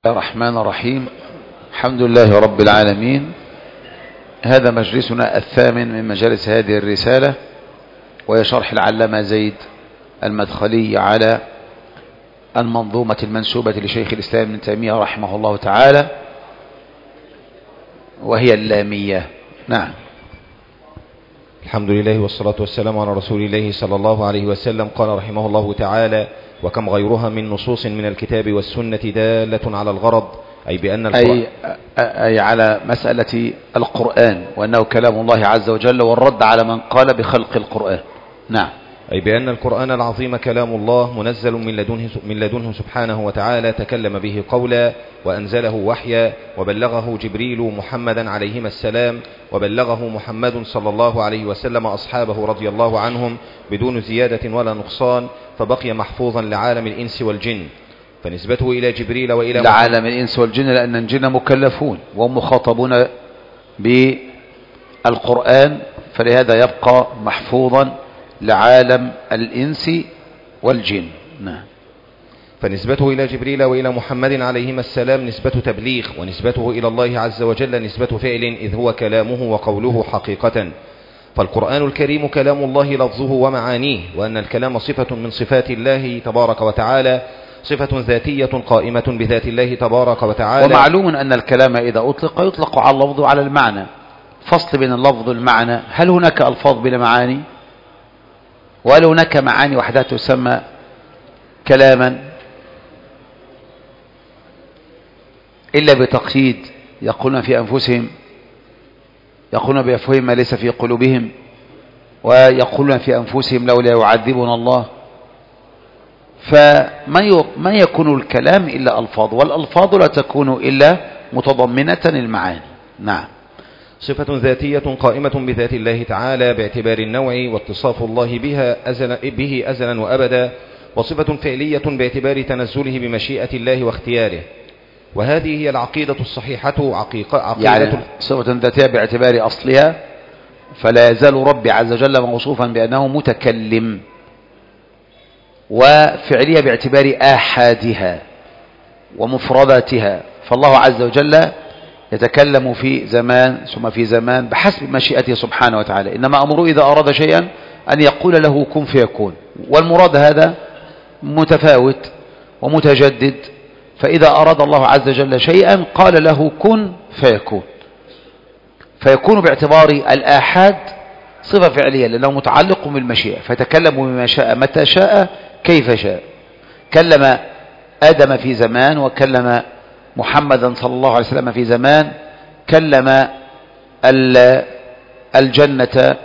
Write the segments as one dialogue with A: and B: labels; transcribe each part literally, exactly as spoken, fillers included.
A: الرحمن الرحيم. الحمد لله رب العالمين. هذا مجلسنا الثامن من مجالس هذه الرسالة، وهي شرح العلامة زيد المدخلي على المنظومة المنسوبة لشيخ الإسلام ابن تيمية رحمه الله تعالى، وهي اللامية. نعم.
B: الحمد لله والصلاة والسلام على رسول الله صلى الله عليه وسلم. قال رحمه الله تعالى: وكم غيرها من نصوص من الكتاب والسنة دالة على الغرض، أي بأن القرآن
A: أي, أي على مسألة القرآن وأنه كلام الله عز وجل، والرد على من قال بخلق القرآن. نعم.
B: أي بأن القرآن العظيم كلام الله منزل من لدنه, من لدنه سبحانه وتعالى، تكلم به قولا وأنزله وحيا، وبلغه جبريل محمدا عليهما السلام، وبلغه محمد صلى الله عليه وسلم أصحابه رضي الله عنهم بدون زيادة ولا نقصان، فبقي محفوظا لعالم الإنس والجن. فنسبته إلى جبريل وإلى
A: لعالم الإنس والجن، لأن الجن مكلفون وهم مخاطبون بالقرآن، فلهذا يبقى محفوظا لعالم الإنس والجن. نعم.
B: فنسبته إلى جبريل وإلى محمد عليهما السلام نسبة تبليغ، ونسبته إلى الله عز وجل نسبة فعل، إذ هو كلامه وقوله حقيقة. فالقرآن الكريم كلام الله لفظه ومعانيه، وأن الكلام صفة من صفات الله تبارك وتعالى، صفة ذاتية قائمة بذات الله تبارك وتعالى.
A: ومعلوم أن الكلام إذا أطلق يطلق على اللفظ وعلى المعنى. فصل بين اللفظ والمعنى: هل هناك ألفاظ بلا معاني؟ وهل هناك معاني وحدها تسمى كلاما إلا بتقييد؟ يقولون في أنفسهم، يقولون بأفواههم ما ليس في قلوبهم، ويقولون في أنفسهم لولا يعذبنا الله. فما يكون الكلام إلا ألفاظ، والألفاظ لا تكون إلا متضمنة المعاني. نعم.
B: صفة ذاتية قائمة بذات الله تعالى باعتبار النوع واتصاف الله بها أزل به أزلا وأبدا، وصفة فعلية باعتبار تنزله بمشيئة الله واختياره. وهذه هي العقيدة الصحيحة. عقيقة عقيدة
A: يعني صفة ذاتية باعتبار أصلها، فلا يزال ربي عز وجل موصوفا بأنه متكلم، وفعلية باعتبار آحادها ومفرداتها، فالله عز وجل يتكلم في زمان ثم في زمان بحسب مشيئته سبحانه وتعالى. إنما أمره إذا أراد شيئا أن يقول له كن فيكون، والمراد هذا متفاوت ومتجدد. فإذا أراد الله عز وجل شيئا قال له كن فيكون، فيكون باعتبار الآحاد صفة فعلية لأنه متعلق بالمشيئة، فيتكلم بما شاء متى شاء كيف شاء. كلم آدم في زمان، وكلم محمدا صلى الله عليه وسلم في زمان، كلم الجنة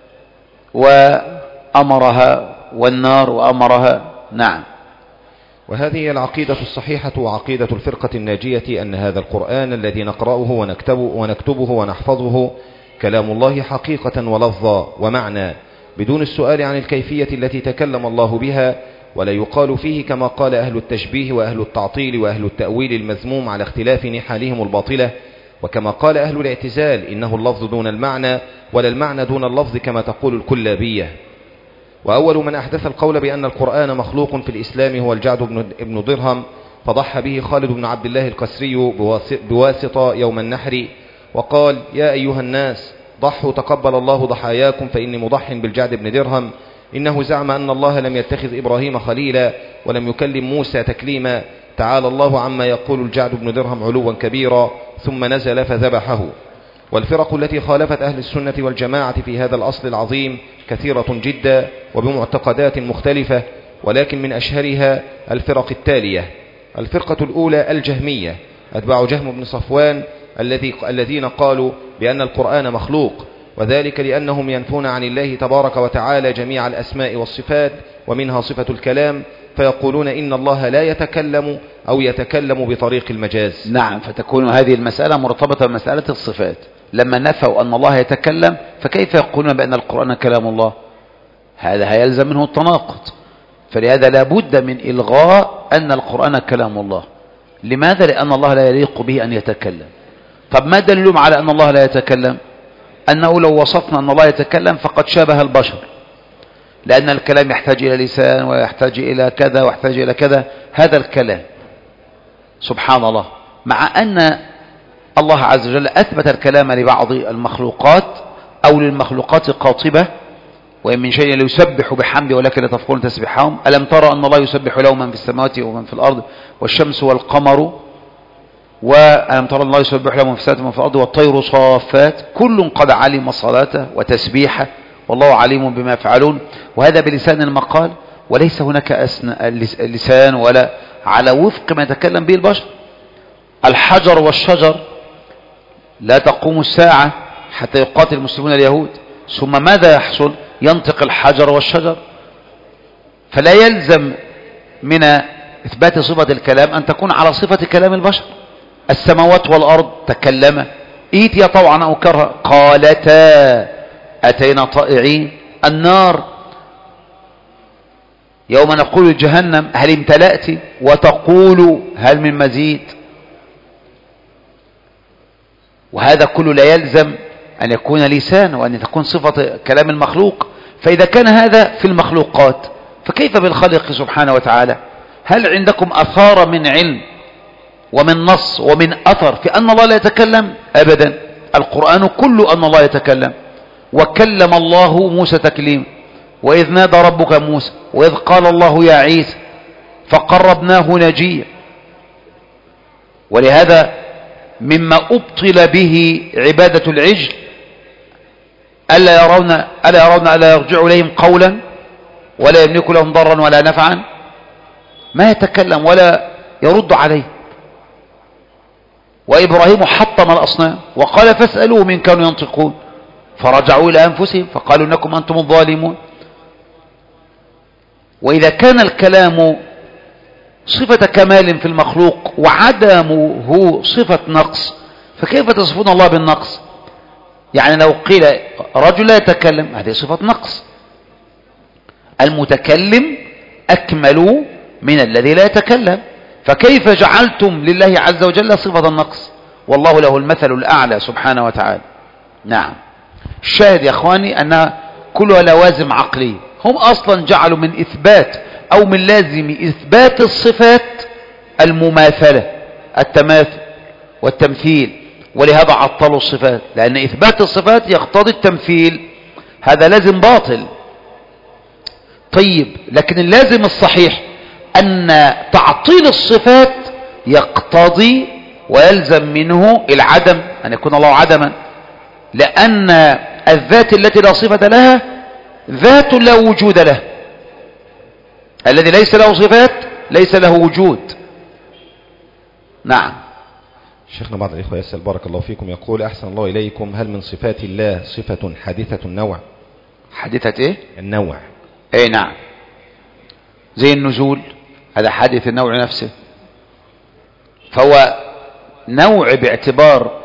A: وأمرها والنار وأمرها. نعم.
B: وهذه العقيدة الصحيحة وعقيدة الفرقة الناجية، أن هذا القرآن الذي نقرأه ونكتبه, ونكتبه ونحفظه كلام الله حقيقة ولفظا ومعنى، بدون السؤال عن الكيفية التي تكلم الله بها، ولا يقال فيه كما قال أهل التشبيه وأهل التعطيل وأهل التأويل المذموم على اختلاف نحالهم الباطلة، وكما قال أهل الاعتزال إنه اللفظ دون المعنى ولا المعنى دون اللفظ كما تقول الكلابية. وأول من أحدث القول بأن القرآن مخلوق في الإسلام هو الجعد بن درهم، فضحى به خالد بن عبد الله القسري بواسطة يوم النحر، وقال: يا أيها الناس ضحوا تقبل الله ضحاياكم، فإني مضح بالجعد بن درهم. إنه زعم أن الله لم يتخذ إبراهيم خليلا ولم يكلم موسى تكليما، تعالى الله عما يقول الجعد بن درهم علوا كبيرا، ثم نزل فذبحه. والفرق التي خالفت أهل السنة والجماعة في هذا الأصل العظيم كثيرة جدا وبمعتقدات مختلفة، ولكن من أشهرها الفرق التالية: الفرقة الأولى الجهمية، أتباع جهم بن صفوان الذي الذين قالوا بأن القرآن مخلوق، وذلك لأنهم ينفون عن الله تبارك وتعالى جميع الأسماء والصفات ومنها صفة الكلام، فيقولون إن الله لا يتكلم أو يتكلم بطريق المجاز.
A: نعم. فتكون هذه المسألة مرتبطة بمسألة الصفات. لما نفوا أن الله يتكلم، فكيف يقولون بأن القرآن كلام الله؟ هذا هيلزم منه التناقض. فلهذا لا بد من إلغاء أن القرآن كلام الله. لماذا؟ لأن الله لا يليق به أن يتكلم. طب ما دليلهم على أن الله لا يتكلم؟ أنه لو وصفنا أن الله يتكلم فقد شابه البشر، لأن الكلام يحتاج إلى لسان ويحتاج إلى كذا ويحتاج إلى كذا. هذا الكلام سبحان الله، مع أن الله عز وجل أثبت الكلام لبعض المخلوقات أو للمخلوقات قاطبة، وإن من شيء ليسبح بحمده ولكن لا تفقهون تسبيحهم. ألم ترى أن الله يسبح له من في السماوات ومن في الأرض والشمس والقمر، وألم ترى أن الله يسبح له من في السماوات ومن في الأرض والطير صافات كل قد علم صلاته وتسبيحه والله عليم بما يفعلون. وهذا بلسان المقال، وليس هناك لسان ولا على وفق ما يتكلم به البشر. الحجر والشجر لا تقوم الساعة حتى يقاتل المسلمون اليهود، ثم ماذا يحصل؟ ينطق الحجر والشجر. فلا يلزم من إثبات صفة الكلام أن تكون على صفة كلام البشر. السماوات والأرض تكلم إيتيا طوعا أو كرها قالتا أتينا طائعين. النار يوم نقول لجهنم هل امتلأت وتقول هل من مزيد. وهذا كله لا يلزم أن يكون لسان وأن تكون صفة كلام المخلوق. فإذا كان هذا في المخلوقات فكيف بالخالق سبحانه وتعالى؟ هل عندكم أثار من علم ومن نص ومن أثر في أن الله لا يتكلم؟ أبدا. القرآن كله أن الله يتكلم. وكلم الله موسى تكليم، وإذ نادى ربك موسى وإذ قال الله يا عيسى فقربناه نجيا. ولهذا مما أبطل به عبادة العجل ألا يرون ألا يرون ألا يرجع إليهم قولا ولا يملك لهم ضرا ولا نفعا، ما يتكلم ولا يرد عليه. وإبراهيم حطم الأصنام وقال فاسألوا من كانوا ينطقون، فرجعوا إلى أنفسهم فقالوا إنكم أنتم الظالمون. وإذا كان الكلام صفة كمال في المخلوق وعدمه صفة نقص، فكيف تصفون الله بالنقص؟ يعني لو قيل رجل لا يتكلم هذه صفة نقص. المتكلم أكمل من الذي لا يتكلم، فكيف جعلتم لله عز وجل صفة النقص؟ والله له المثل الأعلى سبحانه وتعالى. نعم. الشاهد يا أخواني أنها كلها لوازم عقلية. هم أصلا جعلوا من إثبات أو من لازم إثبات الصفات المماثلة، التماثل والتمثيل، ولهذا عطلوا الصفات، لأن إثبات الصفات يقتضي التمثيل، هذا لازم باطل. طيب، لكن اللازم الصحيح أن تعطيل الصفات يقتضي ويلزم منه العدم، أن يكون الله عدما، لأن الذات التي لا صفة لها ذات لا وجود له. الذي ليس له صفات ليس له وجود. نعم.
B: شيخنا بعض الإخوة يسأل بارك الله فيكم، يقول أحسن الله إليكم، هل من صفات الله صفة حادثة النوع؟
A: حادثة إيه؟
B: النوع.
A: إيه نعم، زي النزول، هذا حادث النوع نفسه، فهو نوع باعتبار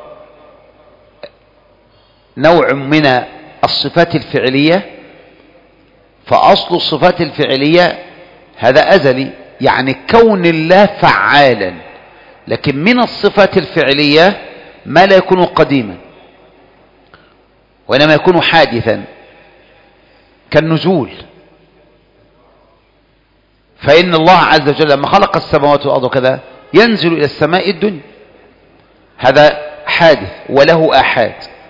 A: نوع من الصفات الفعلية. فأصل الصفات الفعلية هذا أزلي، يعني كون الله فعالا، لكن من الصفات الفعلية ما لا يكون قديما وإنما يكون حادثا، كالنزول. فإن الله عز وجل لما خلق السماوات والأرض وكذا ينزل إلى السماء الدنيا، هذا حادث وله آحاد،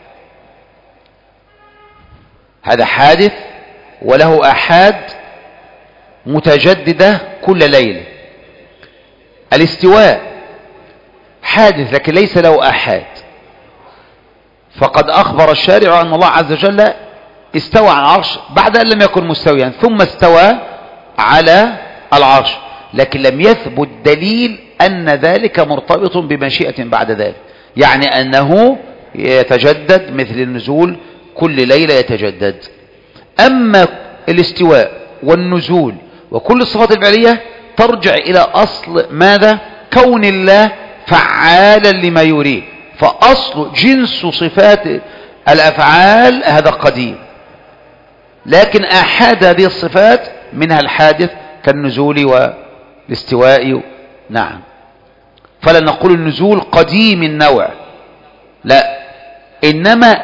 A: هذا حادث وله آحاد متجددة كل ليلة. الاستواء حادث لكن ليس له آحاد، فقد أخبر الشارع أن الله عز وجل استوى على العرش بعد أن لم يكن مستويا، ثم استوى على العرش، لكن لم يثبت دليل أن ذلك مرتبط بمشيئة بعد ذلك، يعني أنه يتجدد مثل النزول كل ليلة يتجدد. أما الاستواء والنزول وكل الصفات الفعلية ترجع إلى أصل ماذا؟ كون الله فعالا لما يريد، فأصل جنس صفات الأفعال هذا قديم، لكن أحد هذه الصفات منها الحادث كالنزول والاستواء. نعم. فلا نقول النزول قديم النوع، لا، إنما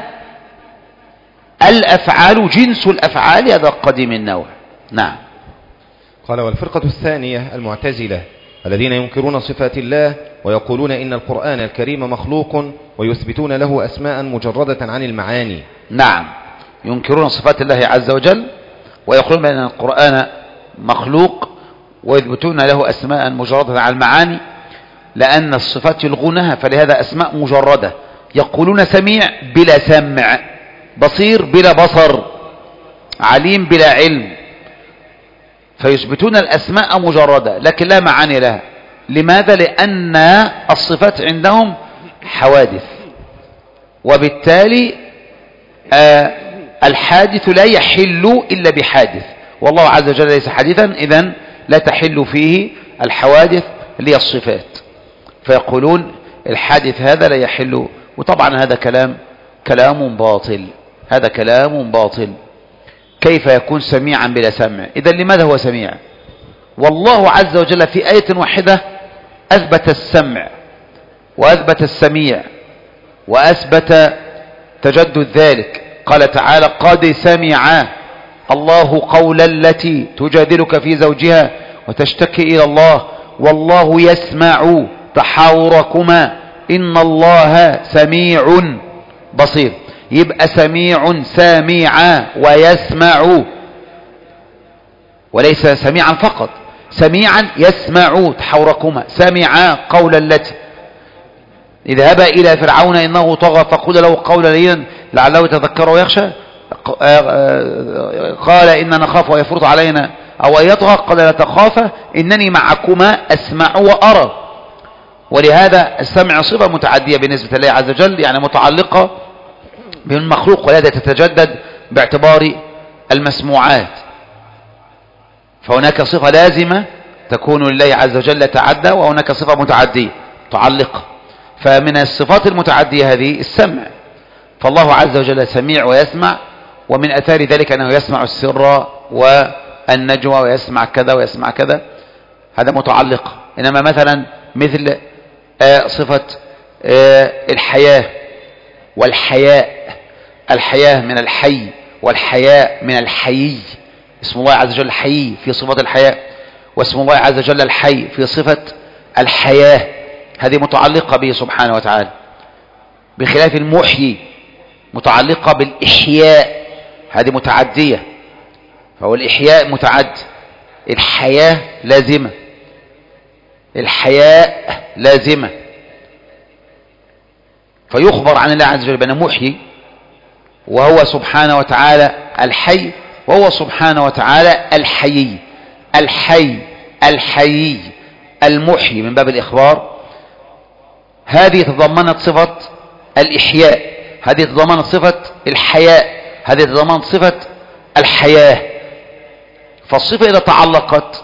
A: الأفعال جنس الأفعال هذا قديم النوع. نعم.
B: قال والفرقة الثانية المعتزلة الذين ينكرون صفات الله ويقولون إن القرآن الكريم مخلوق ويثبتون له أسماء مجردة عن المعاني.
A: نعم، ينكرون صفات الله عز وجل ويقولون بأن القرآن مخلوق ويثبتون له أسماء مجردة عن المعاني، لأن الصفات يلغونها، فلهذا أسماء مجردة. يقولون سميع بلا سمع، بصير بلا بصر، عليم بلا علم، فيثبتون الأسماء مجردة لكن لا معاني لها. لماذا؟ لأن الصفات عندهم حوادث، وبالتالي آه الحادث لا يحل إلا بحادث، والله عز وجل ليس حادثا، إذن لا تحل فيه الحوادث اللي هي الصفات، فيقولون الحادث هذا لا يحل. وطبعا هذا كلام كلام باطل، هذا كلام باطل. كيف يكون سميعا بلا سمع؟ إذن لماذا هو سميع؟ والله عز وجل في آية واحدة أثبت السمع وأثبت السميع وأثبت تجدد ذلك. قال تعالى: قد سمع الله قول التي تجادلك في زوجها وتشتكي إلى الله والله يسمع تحاوركما إن الله سميع بصير. يبقى سميع سامعا ويسمع، وليس سميعا فقط، سميعا يسمع تحاوركما. سمع قول التي اذهبا إلى فرعون إنه طغى فقل له قولا لينا لعله يتذكر ويخشى. قال إننا نخاف ويفرض علينا أو أن يطغى، قال لا تخافا إنني معكما أسمع وأرى. ولهذا السمع صفة متعدية بالنسبة لله عز وجل، يعني متعلقة بالمخلوق ولا تتجدد باعتبار المسموعات. فهناك صفة لازمة تكون لله عز وجل تعدى، وهناك صفة متعدية متعلقة. فمن الصفات المتعدية هذه السمع، فالله عز وجل سميع ويسمع، ومن أثار ذلك أنه يسمع السر والنجوى ويسمع كذا ويسمع كذا، هذا متعلق. إنما مثلا مثل آه صفة آه الحياة والحياء، الحياة من الحي والحياء من الحيي. اسم الله عز وجل حي في صفة الحياء، واسم الله عز وجل الحي في صفة الحياة، هذه متعلقة به سبحانه وتعالى، بخلاف المحيي متعلقة بالإحياء، هذه متعدية. فهو الإحياء متعد، الحياة لازمة، الحياء لازمة. فيخبر عن الله عز وجل بأنه محيي، وهو سبحانه وتعالى الحي، وهو سبحانه وتعالى الحيي. الحي الحيي المحيي من باب الإخبار. هذه تضمنت صفة الإحياء، هذه تضمنت صفة الحياء، هذه تضمنت صفة الحياة. فالصفة إذا تعلقت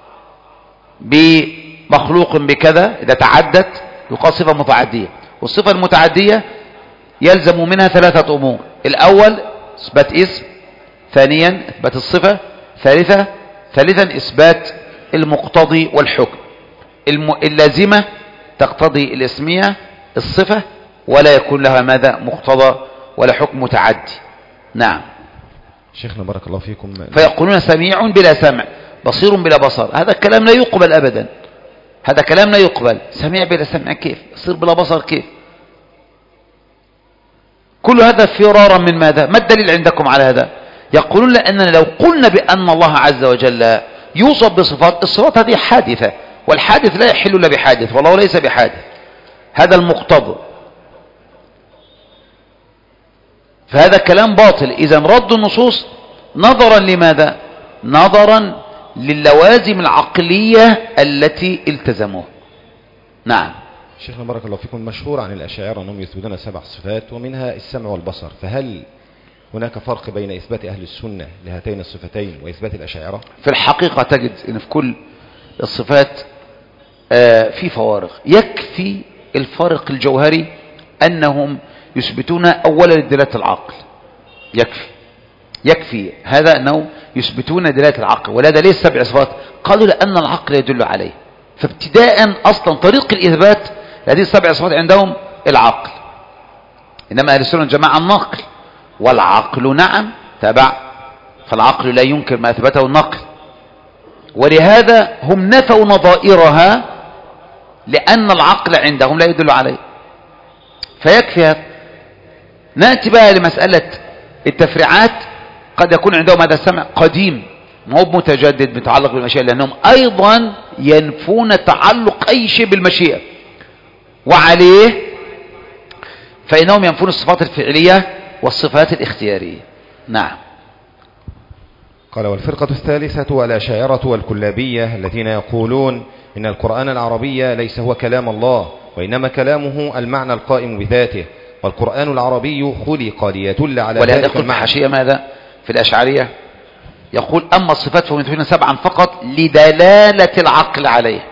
A: بمخلوق بكذا، إذا تعدت يقال صفة متعدية. والصفة المتعدية يلزم منها ثلاثة أمور: الأول إثبات اسم، ثانيا إثبات الصفة، ثالثا ثالثا إثبات المقتضي والحكم. اللازمة تقتضي الاسمية الصفة، ولا يكون لها ماذا مقتضى ولا حكم متعدي. نعم.
B: شيخنا بارك الله فيكم.
A: فيقولون سميع بلا سمع، بصير بلا بصر. هذا الكلام لا يقبل أبدا، هذا كلام لا يقبل. سميع بلا سمع كيف؟ بصير بلا بصر كيف؟ كل هذا فرارا من ماذا؟ ما الدليل عندكم على هذا؟ يقولون لأننا لو قلنا بأن الله عز وجل يوصف بصفات، الصفات هذه حادثة، والحادث لا يحل إلا بحادث، والله ليس بحادث، هذا المقتضى. فهذا كلام باطل. إذن رد النصوص نظرا لماذا؟ نظرا للوازم العقلية التي التزموها. نعم.
B: شيخنا بارك الله فيكم، مشهور عن الأشاعرة أنهم يثبتون سبع صفات ومنها السمع والبصر، فهل هناك فرق بين إثبات أهل السنة لهاتين الصفتين وإثبات الأشاعرة؟
A: في الحقيقة تجد أن في كل الصفات آه في فوارق. يكفي الفارق الجوهري أنهم يثبتون أولا دلالة العقل، يكفي يكفي هذا أنه يثبتون دلالة العقل. ولهذا ليس سبع صفات؟ قالوا لأن العقل يدل عليه. فابتداء أصلا طريق الإثبات هذه السبع صفات عندهم العقل، إنما أهل السنة والجماعة النقل، والعقل نعم تبع، فالعقل لا ينكر ما أثبته النقل. ولهذا هم نفوا نظائرها لأن العقل عندهم لا يدل عليه. فيكفي هذا. نأتي بقى لمسألة التفريعات. قد يكون عندهم هذا السمع قديم ما هو متجدد متعلق بالمشيئة، لأنهم أيضا ينفون تعلق أي شيء بالمشيئة، وعليه فإنهم ينفون الصفات الفعلية والصفات الاختيارية. نعم.
B: قال: والفرقة الثالثة الأشاعرة والكلابية الذين يقولون إن القرآن العربي ليس هو كلام الله، وإنما كلامه المعنى القائم بذاته، والقرآن العربي خلق ليدل على ذلك
A: ذلك المعنى. حاشية ماذا في الأشعرية؟ يقول: أما الصفات فهم يثبتون سبعا فقط لدلالة العقل عليه،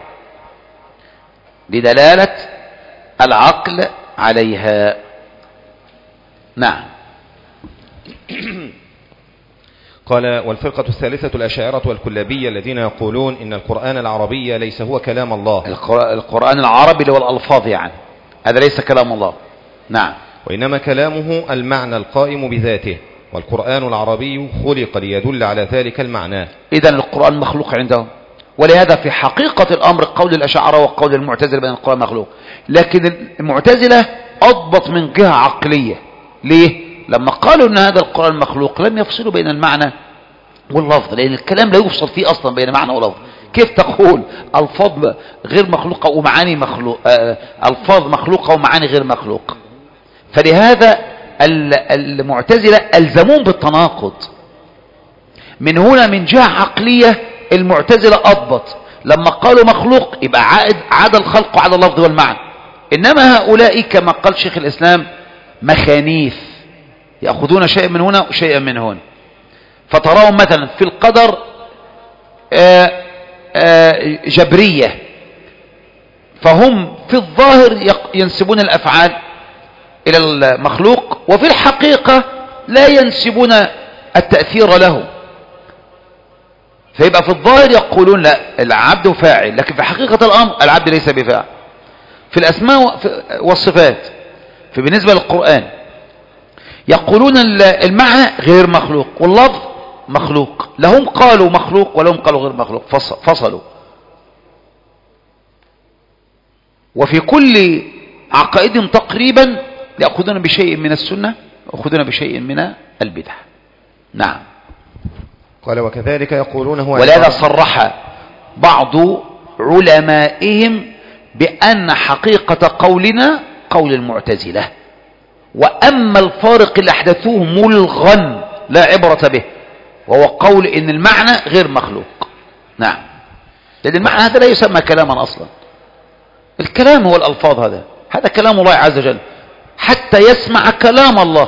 A: لدلالة العقل عليها. نعم.
B: قال: والفرقة الثالثة الأشاعرة والكلابية الذين يقولون إن القرآن العربي ليس هو كلام الله.
A: القرآن العربي اللي هو الألفاظ يعني، هذا ليس كلام الله. نعم.
B: وإنما كلامه المعنى القائم بذاته، والقرآن العربي خلق ليدل على ذلك المعنى.
A: إذن القرآن مخلوق عندهم، ولهذا في حقيقة الأمر قول الأشاعرة وقول المعتزلة بأن القرآن مخلوق. لكن المعتزلة أضبط من جهة عقلية. ليه؟ لما قالوا أن هذا القرآن مخلوق لم يفصلوا بين المعنى واللفظ، لأن الكلام لا يفصل فيه أصلا بين معنى ولفظ. كيف تقول ألفاظ غير مخلوقة ومعاني مخلوق، ألفاظ مخلوقة ومعاني غير مخلوقة؟ فلهذا المعتزلة ألزمون بالتناقض. من هنا من جهة عقلية المعتزلة أضبط، لما قالوا مخلوق يبقى عائد عاد الخلق على اللفظ والمعنى. إنما هؤلاء كما قال شيخ الإسلام مخانيث، يأخذون شيئا من هنا وشيئا من هنا. فتراهم مثلا في القدر آآ آآ جبرية، فهم في الظاهر ينسبون الأفعال إلى المخلوق، وفي الحقيقة لا ينسبون التأثير له. فيبقى في الظاهر يقولون لا العبد فاعل، لكن في حقيقة الأمر العبد ليس بفاعل. في الأسماء والصفات فبالنسبة للقرآن يقولون المعنى غير مخلوق واللفظ مخلوق، لهم قالوا مخلوق ولهم قالوا غير مخلوق، فصلوا. وفي كل عقائدهم تقريبا يأخذون بشيء من السنة ويأخذون بشيء من البدع. نعم.
B: قال: وكذلك يقولون هو،
A: ولهذا صرح بعض علمائهم بأن حقيقة قولنا قول المعتزلة، وأما الفارق اللي أحدثوه ملغا لا عبرة به، وهو قول إن المعنى غير مخلوق. نعم. لأن المعنى هذا لا يسمى كلاما أصلا. الكلام هو الألفاظ، هذا هذا كلام الله عز وجل حتى يسمع كلام الله،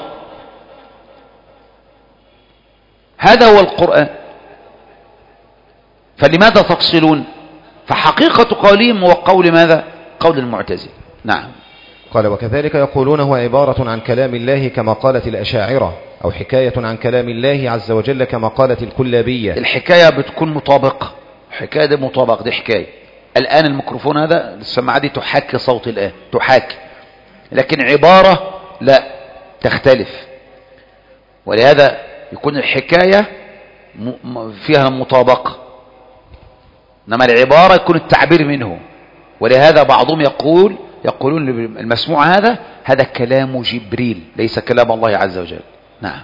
A: هذا هو القرآن. فلماذا تفصلون؟ فحقيقة قولهم هو قول ماذا؟ قول المعتزلة. نعم.
B: قال: وكذلك يقولون هو عبارة عن كلام الله كما قالت الأشاعرة، أو حكاية عن كلام الله عز وجل كما قالت الكلابية.
A: الحكاية بتكون مطابقة، حكاية دي مطابقة، دي حكاية. الآن الميكروفون هذا السماعة دي تحاكي صوت الآن، تحاكي، لكن عبارة لا تختلف. ولهذا يكون الحكاية فيها مطابقة، إنما العبارة يكون التعبير منه. ولهذا بعضهم يقول يقولون المسموع هذا هذا كلام جبريل ليس كلام الله عز وجل. نعم.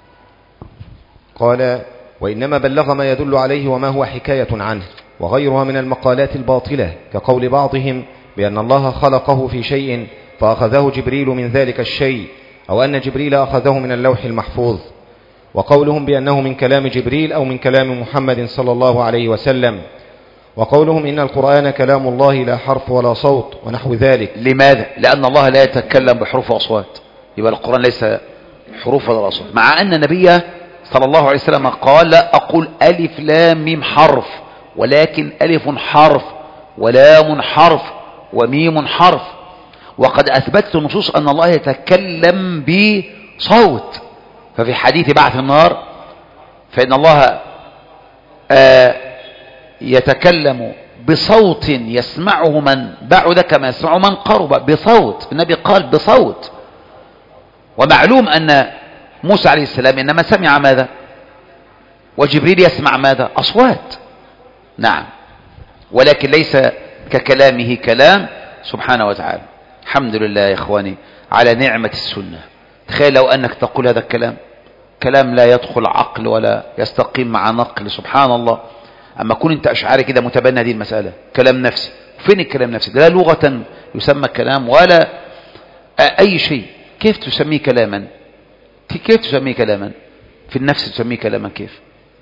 B: قال: وإنما بلغ ما يدل عليه وما هو حكاية عنه، وغيرها من المقالات الباطلة، كقول بعضهم بأن الله خلقه في شيء فأخذه جبريل من ذلك الشيء، أو أن جبريل أخذه من اللوح المحفوظ، وقولهم بأنه من كلام جبريل أو من كلام محمد صلى الله عليه وسلم، وقولهم إن القرآن كلام الله لا حرف ولا صوت ونحو ذلك.
A: لماذا؟ لأن الله لا يتكلم بحروف وأصوات، يبقى القرآن ليس حروف ولا أصوات، مع أن النبي صلى الله عليه وسلم قال: لا أقول ألف لام ميم حرف، ولكن ألف حرف ولام حرف وميم حرف. وقد أثبتت النصوص أن الله يتكلم بصوت. ففي حديث بعث النار فإن الله آه يتكلم بصوت يسمعه من بعد كما يسمعه من قرب، بصوت. النبي قال بصوت. ومعلوم أن موسى عليه السلام إنما سمع ماذا؟ وجبريل يسمع ماذا؟ أصوات. نعم، ولكن ليس ككلامه كلام سبحانه وتعالى. الحمد لله يا إخواني على نعمة السنة. تخيل لو أنك تقول هذا الكلام، كلام لا يدخل عقل ولا يستقيم مع نقل، سبحان الله. أما كون أنت أشعاري كده متبنى هذه المسألة، كلام نفسي. فين الكلام نفسي؟ لا لغة يسمى كلام ولا أي شيء. كيف تسميه كلاما؟ كيف تسميه كلاما؟ في النفس تسميه كلاما كيف؟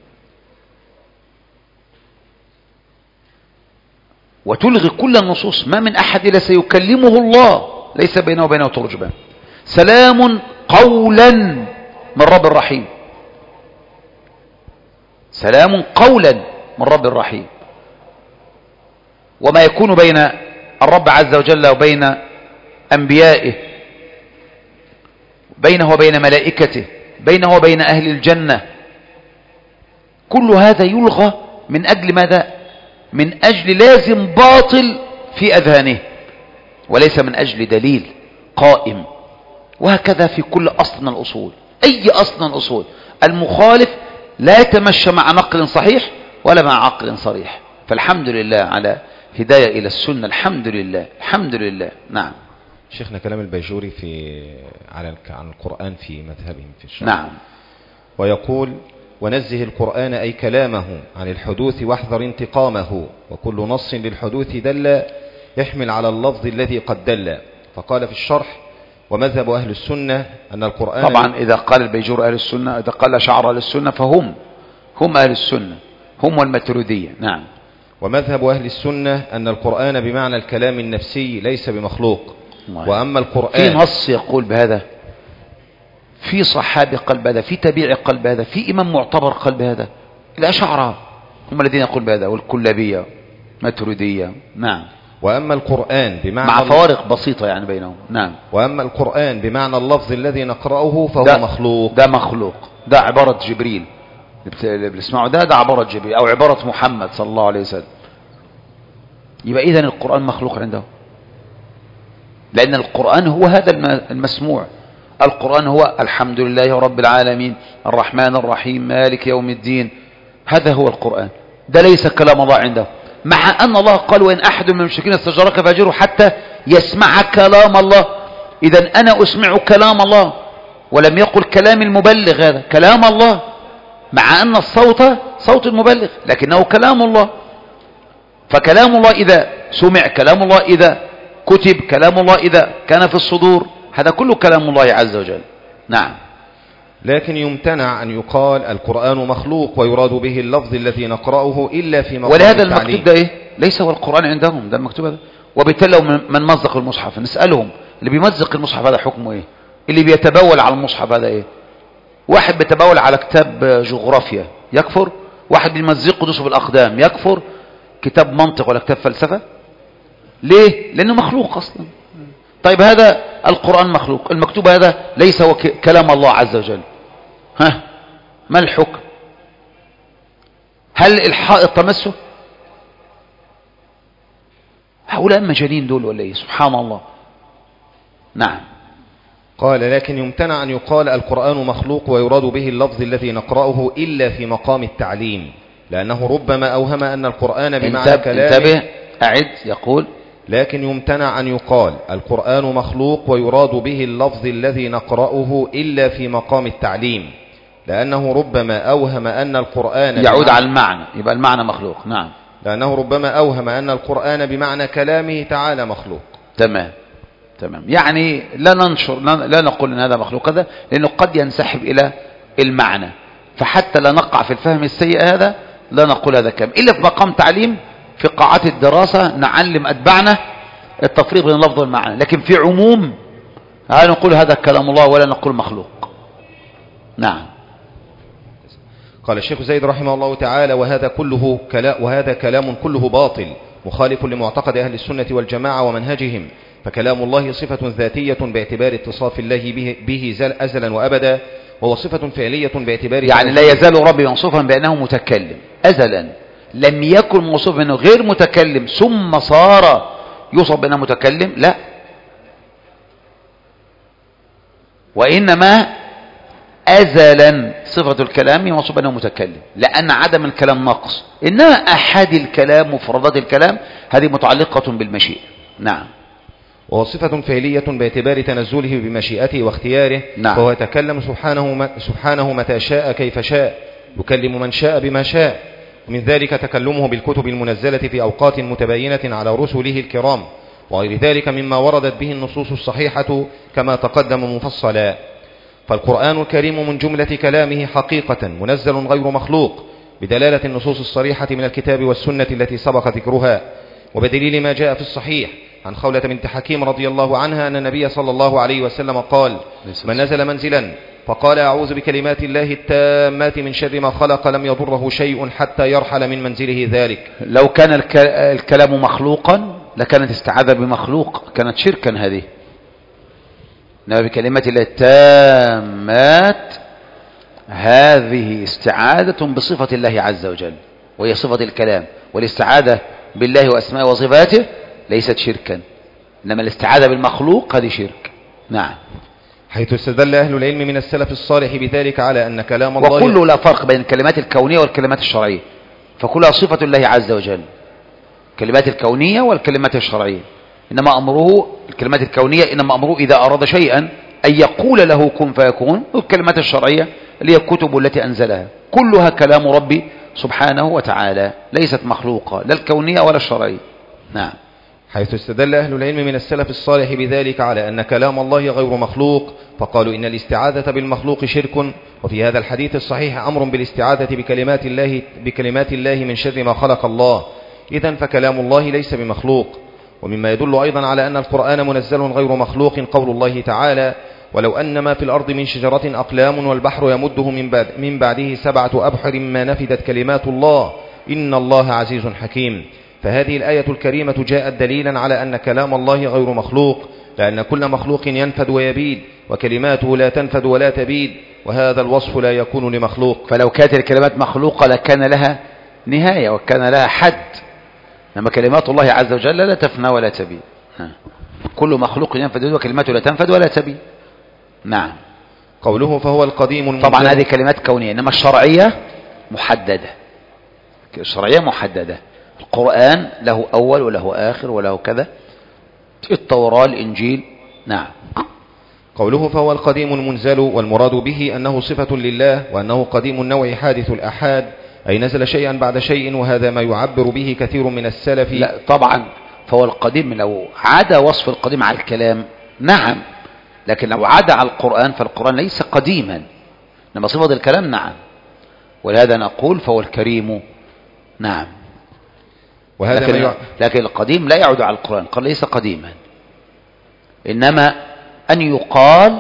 A: وتلغي كل النصوص. ما من أحد إلا سيكلمه الله، ليس بينه وبينه ترجمان. سلام قولا من رب الرحيم، سلام قولا من رب الرحيم. وما يكون بين الرب عز وجل وبين أنبيائه، بينه وبين ملائكته، بينه وبين أهل الجنة، كل هذا يلغى من أجل ماذا؟ من أجل لازم باطل في أذهانه، وليس من أجل دليل قائم. وهكذا في كل أصل من الأصول. أي أصل من الأصول المخالف لا يتمشى مع نقل صحيح ولا مع عقل صريح. فالحمد لله على هداية إلى السنة، الحمد لله الحمد لله. نعم.
B: شيخنا كلام البيجوري في على عن القرآن في مذهبهم في الشرع.
A: نعم.
B: ويقول: ونزه القرآن أي كلامه عن الحدوث واحذر انتقامه، وكل نص للحدوث دل يحمل على اللفظ الذي قد دل. فقال في الشرح: ومذهب أهل السنة أن القرآن،
A: طبعا إذا قال البيجور أهل السنة، إذا قال شعر أهل السنة فهم هم أهل السنة، هم والماتريدية. نعم.
B: ومذهب أهل السنة أن القرآن بمعنى الكلام النفسي ليس بمخلوق. وأما القرآن،
A: في نص يقول بهذا، في صحابي قال بهذا، في تابعي قال بهذا، في إمام معتبر قال بهذا. الأشاعرة هم الذين يقول بهذا، والكلابية ماتريدية. نعم.
B: وأما القرآن بمعنى،
A: مع فوارق بسيطة يعني بينهم. نعم.
B: وأما القرآن بمعنى اللفظ الذي نقرأه فهو
A: ده
B: مخلوق.
A: ده مخلوق، ده عبارة جبريل اللي بنسمعه، ده ده عبارة جبريل أو عبارة محمد صلى الله عليه وسلم. يبقى إذن القرآن مخلوق عنده، لأن القرآن هو هذا المسموع. القرآن هو الحمد لله رب العالمين الرحمن الرحيم مالك يوم الدين. هذا هو القرآن، ده ليس كلام الله عنده. مع أن الله قال: وإن أحد من المشركين استجارك فأجره حتى يسمع كلام الله. إذن أنا أسمع كلام الله، ولم يقل كلام المبلغ، هذا كلام الله، مع أن الصوت صوت المبلغ لكنه كلام الله. فكلام الله إذا سمع، كلام الله إذا كتب، كلام الله إذا كان في الصدور، هذا كله كلام الله عز وجل. نعم.
B: لكن يمتنع أن يقال القرآن مخلوق ويراد به اللفظ الذي نقرأه إلا في مقام
A: ولهذا
B: التعليم.
A: المكتوب ده إيه؟ ليس هو القرآن عندهم، ده المكتوب هذا. وبالتالي من مزق المصحف نسألهم: اللي بيمزق المصحف هذا حكمه إيه؟ اللي بيتبول على المصحف هذا إيه؟ واحد بيتبول على كتاب جغرافيا يكفر، واحد بيمزقه دوسه بالأقدام يكفر. كتاب منطق ولا كتاب فلسفة؟ ليه؟ لأنه مخلوق أصلا. طيب هذا القرآن مخلوق، المكتوب هذا ليس هو كلام الله عز وجل، ها ما الحكم؟ هل الحائط تمسه؟ هؤلاء مجانين دول ولا ايه؟ سبحان الله. نعم.
B: قال: لكن يمتنع أن يقال القرآن مخلوق ويراد به اللفظ الذي نقرأه إلا في مقام التعليم، لأنه ربما أوهم أن القرآن بمعنى كلام.
A: انتبه، أعد. يقول:
B: لكن يمتنع أن يقال القرآن مخلوق ويراد به اللفظ الذي نقرأه إلا في مقام التعليم، لأنه ربما أوهم أن القرآن
A: يعود على المعنى، يبقى المعنى مخلوق. نعم.
B: لأنه ربما أوهم أن القرآن بمعنى كلامه تعالى مخلوق.
A: تمام تمام. يعني لا ننشر، لا نقول ان هذا مخلوق هذا، لأنه قد ينسحب إلى المعنى. فحتى لا نقع في الفهم السيء هذا لا نقول هذا كلام، إلا في مقام تعليم في قاعات الدراسة نعلم أتباعنا التفريق بين اللفظ والمعنى. لكن في عموم لا نقول هذا كلام الله ولا نقول مخلوق. نعم.
B: قال الشيخ زيد رحمه الله تعالى: وهذا كله كلام وهذا كلام كله باطل مخالف لمعتقد أهل السنة والجماعة ومنهجهم. فكلام الله صفة ذاتية باعتبار اتصاف الله به, به زل أزلا وأبدا، وهو صفة فعلية باعتبار،
A: يعني لا يزال ربي موصوفا بأنه متكلم أزلا، لم يكن موصوفا بأنه غير متكلم ثم صار يوصف بأنه متكلم، لا. وإنما أزلا صفة الكلام موصوف أنه متكلم، لأن عدم الكلام نقص، إنما أحد الكلام مفردات الكلام هذه متعلقة بالمشيئة. نعم.
B: وهو صفة فعلية باعتبار تنزله بمشيئته واختياره.
A: نعم.
B: فهو يتكلم سبحانه, سبحانه متى شاء كيف شاء، يكلم من شاء بما شاء. ومن ذلك تكلمه بالكتب المنزلة في أوقات متباينة على رسله الكرام، وغير ذلك مما وردت به النصوص الصحيحة كما تقدم مفصلا. فالقرآن الكريم من جملة كلامه حقيقة منزل غير مخلوق، بدلالة النصوص الصريحة من الكتاب والسنة التي سبق ذكرها، وبدليل ما جاء في الصحيح عن خولة بنت حكيم رضي الله عنها أن النبي صلى الله عليه وسلم قال: من نزل منزلا فقال أعوذ بكلمات الله التامات من شر ما خلق لم يضره شيء حتى يرحل من منزله ذلك.
A: لو كان الكلام مخلوقا لكانت استعاذة بمخلوق، كانت شركا هذه. إنما بكلمات الله التامات هذه استعاذة بصفة الله عز وجل، وهي صفة الكلام، والاستعاذة بالله وأسمائه وصفاته ليست شركا، إنما الاستعاذة بالمخلوق هذه شرك. نعم.
B: حيث استدل أهل العلم من السلف الصالح بذلك على أن كلام الله،
A: وكله لا فرق بين الكلمات الكونية والكلمات الشرعية، فكلها صفة الله عز وجل، الكلمات الكونية والكلمات الشرعية. إنما أمره الكلمات الكونية إنما أمره إذا أراد شيئا أن يقول له كن فيكون، والكلمات الشرعية اللي هي الكتب التي أنزلها كلها كلام ربي سبحانه وتعالى، ليست مخلوقة لا الكونية ولا الشرعية. نعم.
B: حيث استدل أهل العلم من السلف الصالح بذلك على أن كلام الله غير مخلوق، فقالوا إن الاستعاذة بالمخلوق شرك. وفي هذا الحديث الصحيح أمر بالاستعاذة بكلمات الله, بكلمات الله من شر ما خلق الله، إذن فكلام الله ليس بمخلوق. ومما يدل أيضا على أن القرآن منزل غير مخلوق قول الله تعالى: ولو أن ما في الأرض من شجرة أقلام والبحر يمده من, بعد من بعده سبعة أبحر ما نفدت كلمات الله إن الله عزيز حكيم. فهذه الآية الكريمة جاءت دليلا على أن كلام الله غير مخلوق، لأن كل مخلوق ينفد ويبيد، وكلماته لا تنفد ولا تبيد، وهذا الوصف لا يكون لمخلوق.
A: فلو كانت الكلمات مخلوقة لكان لها نهاية وكان لها حد، لما كلمات الله عز وجل لا تفنى ولا تبيد. كل مخلوق ينفد وكلماته لا تنفد ولا تبيد. نعم.
B: قوله فهو القديم المنزل،
A: طبعا هذه كلمات كونية، إنما الشرعية محددة، الشرعية محددة. القرآن له أول وله آخر وله كذا، التوراة الإنجيل. نعم.
B: قوله فهو القديم المنزل، والمراد به أنه صفة لله، وأنه قديم النوع حادث الأحاد، أي نزل شيئا بعد شيء، وهذا ما يعبر به كثير من السلف.
A: لا طبعا، فهو القديم لو عدا وصف القديم على الكلام نعم، لكن لو عدا على القرآن فالقرآن ليس قديما، لما صفة الكلام نعم، ولهذا نقول فهو الكريم. نعم.
B: وهذا
A: لكن,
B: ما
A: لكن القديم لا يعود على القرآن، قال ليس قديما، إنما أن يقال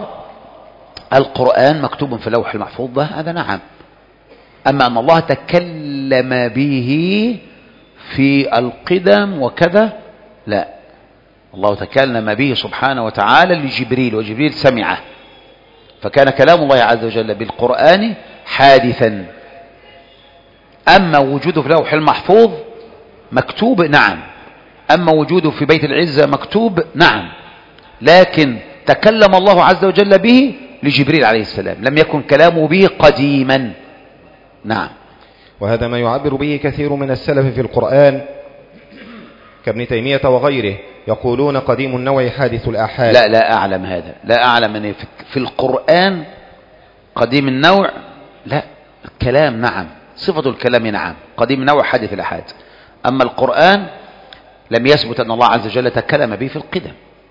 A: القرآن مكتوب في اللوح المحفوظ هذا نعم. أما أن الله تكلم به في القدم وكذا لا، الله تكلم به سبحانه وتعالى لجبريل، وجبريل سمعه، فكان كلام الله عز وجل بالقرآن حادثا. أما وجوده في اللوح المحفوظ مكتوب نعم، أما وجوده في بيت العزة مكتوب نعم، لكن تكلم الله عز وجل به لجبريل عليه السلام، لم يكن كلامه به قديما. نعم.
B: وهذا ما يعبر به كثير من السلف في القرآن كابن تيمية وغيره، يقولون قديم النوع حادث الآحاد.
A: لا لا أعلم هذا، لا أعلم أن في القرآن قديم النوع، لا، الكلام نعم، صفة الكلام نعم، قديم النوع حادث الآحاد. أما القرآن لم يثبت أن الله عز وجل تكلم به في القدم.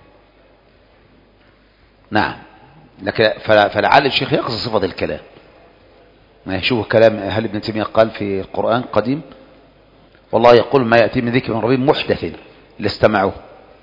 A: نعم. لكن فلعل الشيخ يقصد صفة الكلام. ما يشوف كلام هل ابن تيمية قال في القرآن قديم، والله يقول ما يأتي من ذكر من ربهم محدث لاستمعوه،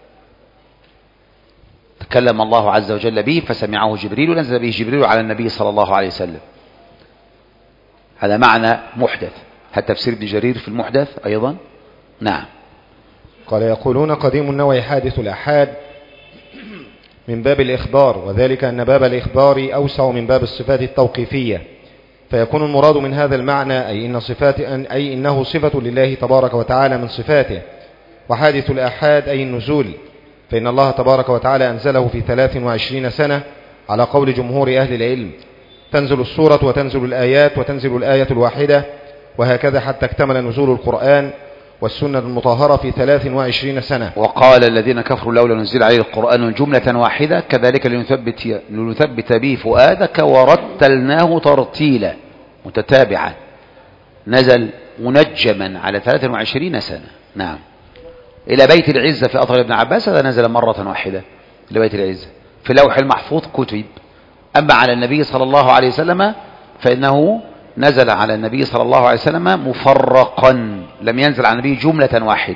A: تكلم الله عز وجل به فسمعه جبريل ونزل به جبريل على النبي صلى الله عليه وسلم. هذا معنى محدث. هل تفسير ابن جرير في المحدث أيضا؟ نعم.
B: قال يقولون قديم النوع حادث الآحاد من باب الإخبار، وذلك أن باب الإخبار أوسع من باب الصفات التوقيفية، فيكون المراد من هذا المعنى أي, إن صفات أي إنه صفة لله تبارك وتعالى من صفاته. وحادث الآحاد أي النزول، فإن الله تبارك وتعالى أنزله في ثلاث وعشرين سنة على قول جمهور أهل العلم، تنزل السورة وتنزل الآيات وتنزل الآية الواحدة، وهكذا حتى اكتمل نزول القرآن والسنة المطهرة في ثلاث وعشرين سنة.
A: وقال الذين كفروا لولا نزل عليه القرآن جملة واحدة كذلك لنثبت, لنثبت به فؤادك ورتلناه ترتيلا، متتابعا، نزل منجما على ثلاث وعشرين سنة. نعم. إلى بيت العزة في أطهر ابن عباس هذا نزل مرة واحدة إلى بيت العزة، في لوح المحفوظ كتب. أما على النبي صلى الله عليه وسلم فإنه نزل على النبي صلى الله عليه وسلم مفرقا، لم ينزل على النبي جملة واحدة.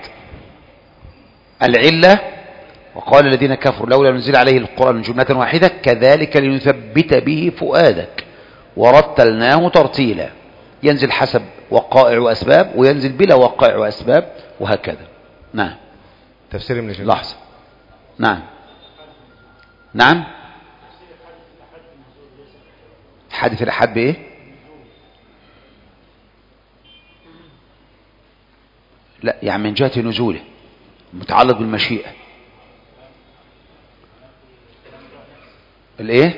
A: العلة وقال الذين كفروا لولا نزل عليه القرآن جملة واحدة كذلك لنثبت به فؤادك ورتلناه ترتيلا، ينزل حسب وقائع وأسباب وينزل بلا وقائع وأسباب وهكذا. نعم.
B: تفسير ابن جرير.
A: لحظة. نعم نعم. حادث الأحد بإيه؟ لا يعني من جهة نزوله متعلق بالمشيئة. الايه؟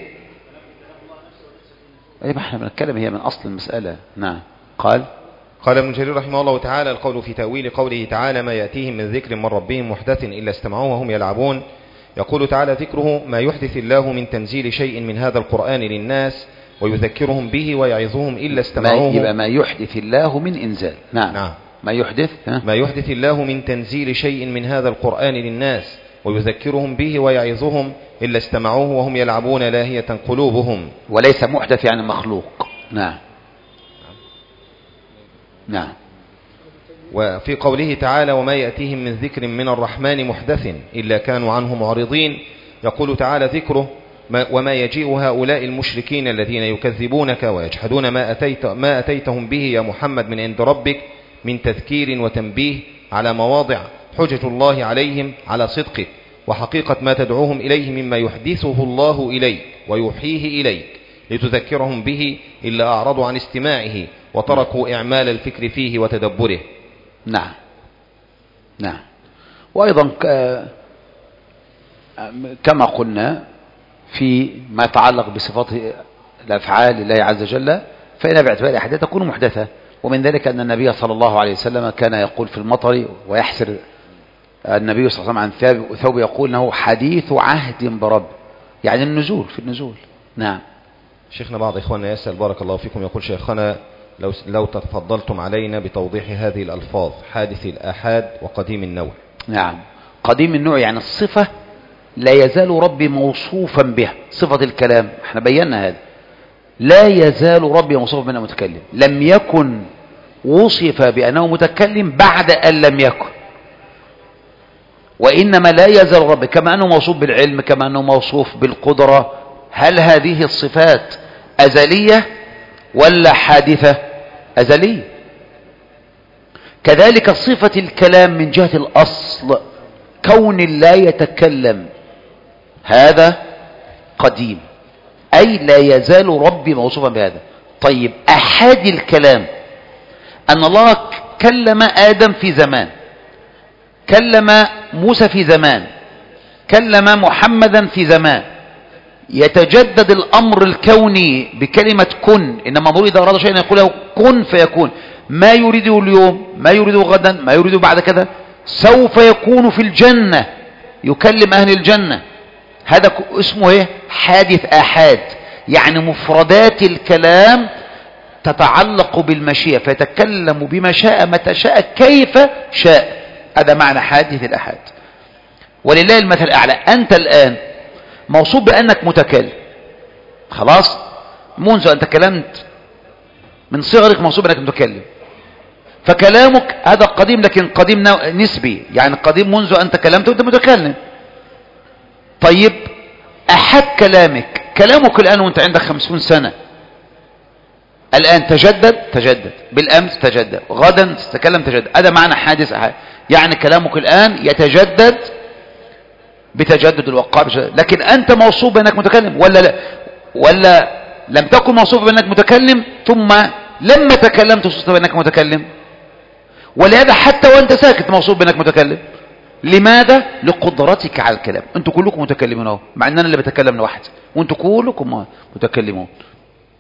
A: ايه ما احنا بنتكلم هي من اصل المسألة. نعم. قال
B: قال ابن جرير رحمه الله تعالى: القول في تأويل قوله تعالى: ما يأتيهم من ذكر من ربهم محدث إلا استمعوه وهم يلعبون. يقول تعالى: ذكره ما يحدث الله من تنزيل شيء من هذا القرآن للناس ويذكرهم به ويعظهم إلا استمعوه.
A: ما يبقى ما يحدث الله من إنزال. نعم, نعم. ما يحدث ها؟
B: ما يحدث الله من تنزيل شيء من هذا القرآن للناس ويذكرهم به ويعظهم إلا استمعوه وهم يلعبون لاهية قلوبهم.
A: وليس محدث يعني مخلوق. نعم نعم.
B: وفي قوله تعالى: وما يأتيهم من ذكر من الرحمن محدث إلا كانوا عنه معرضين. يقول تعالى: ذكره وما يجيء هؤلاء المشركين الذين يكذبونك ويجحدون ما أتيت ما أتيتهم به يا محمد من عند ربك من تذكير وتنبيه على مواضع حجة الله عليهم على صدقك وحقيقة ما تدعوهم إليه مما يحدثه الله إليك ويوحيه إليك لتذكرهم به إلا أعرضوا عن استماعه وتركوا إعمال الفكر فيه وتدبره.
A: نعم نعم. وأيضا كما قلنا في ما يتعلق بصفات الأفعال لله عز وجل فإن باعتبار أحدها تكون محدثة، ومن ذلك أن النبي صلى الله عليه وسلم كان يقول في المطر ويحسر النبي صلى الله عليه وسلم عن ثوب يقول أنه حديث عهد برب، يعني النزول في النزول. نعم.
B: شيخنا بعض إخواننا يسأل بارك الله فيكم، يقول: شيخنا لو, لو تفضلتم علينا بتوضيح هذه الألفاظ حادث الآحاد وقديم النوع.
A: نعم. قديم النوع يعني الصفة لا يزال ربي موصوفا بها، صفة الكلام احنا بينا هذا، لا يزال ربي موصوفا بأنه متكلم، لم يكن وصف بأنه متكلم بعد أن لم يكن، وإنما لا يزال ربي كما أنه موصوف بالعلم كما أنه موصوف بالقدرة. هل هذه الصفات أزلية ولا حادثة؟ أزلية. كذلك صفة الكلام من جهة الأصل كون لا يتكلم هذا قديم، أي لا يزال ربي موصوفا بهذا. طيب أحد الكلام أن الله كلم آدم في زمان، كلم موسى في زمان، كلم محمدا في زمان، يتجدد الأمر الكوني بكلمة كن، إنما أمر إذا أراد شيئا يقول له كن فيكون، ما يريده اليوم ما يريده غدا ما يريده بعد كذا سوف يكون في الجنة، يكلم أهل الجنة. هذا اسمه ايه؟ حادث آحاد، يعني مفردات الكلام تتعلق بالمشيئة فيتكلم بما شاء متى شاء كيف شاء، هذا معنى حادث الآحاد. ولله المثل الأعلى، أنت الآن موصوف بأنك متكلم خلاص، منذ أن تكلمت من صغرك موصوف بأنك متكلم، فكلامك هذا قديم لكن قديم نسبي، يعني قديم منذ أن تكلمت وأنت متكلم. طيب أحد كلامك، كلامك الآن وأنت عندك خمسون سنة الآن تجدد تجدد، بالأمس تجدد، غدا تتكلم تجدد، هذا معنى حادث أحد، يعني كلامك الآن يتجدد بتجدد الوقائع، لكن أنت موصوف بأنك متكلم ولا لا؟ ولا لم تكن موصوف بأنك متكلم ثم لما تكلمت وصفت بأنك متكلم؟ ولهذا حتى وأنت ساكت موصوف بأنك متكلم. لماذا؟ لقدرتك على الكلام. أنتم كلكم متكلمون اهو، مع أن أنا اللي بتكلم لوحدي وأنتم كلكم متكلمون.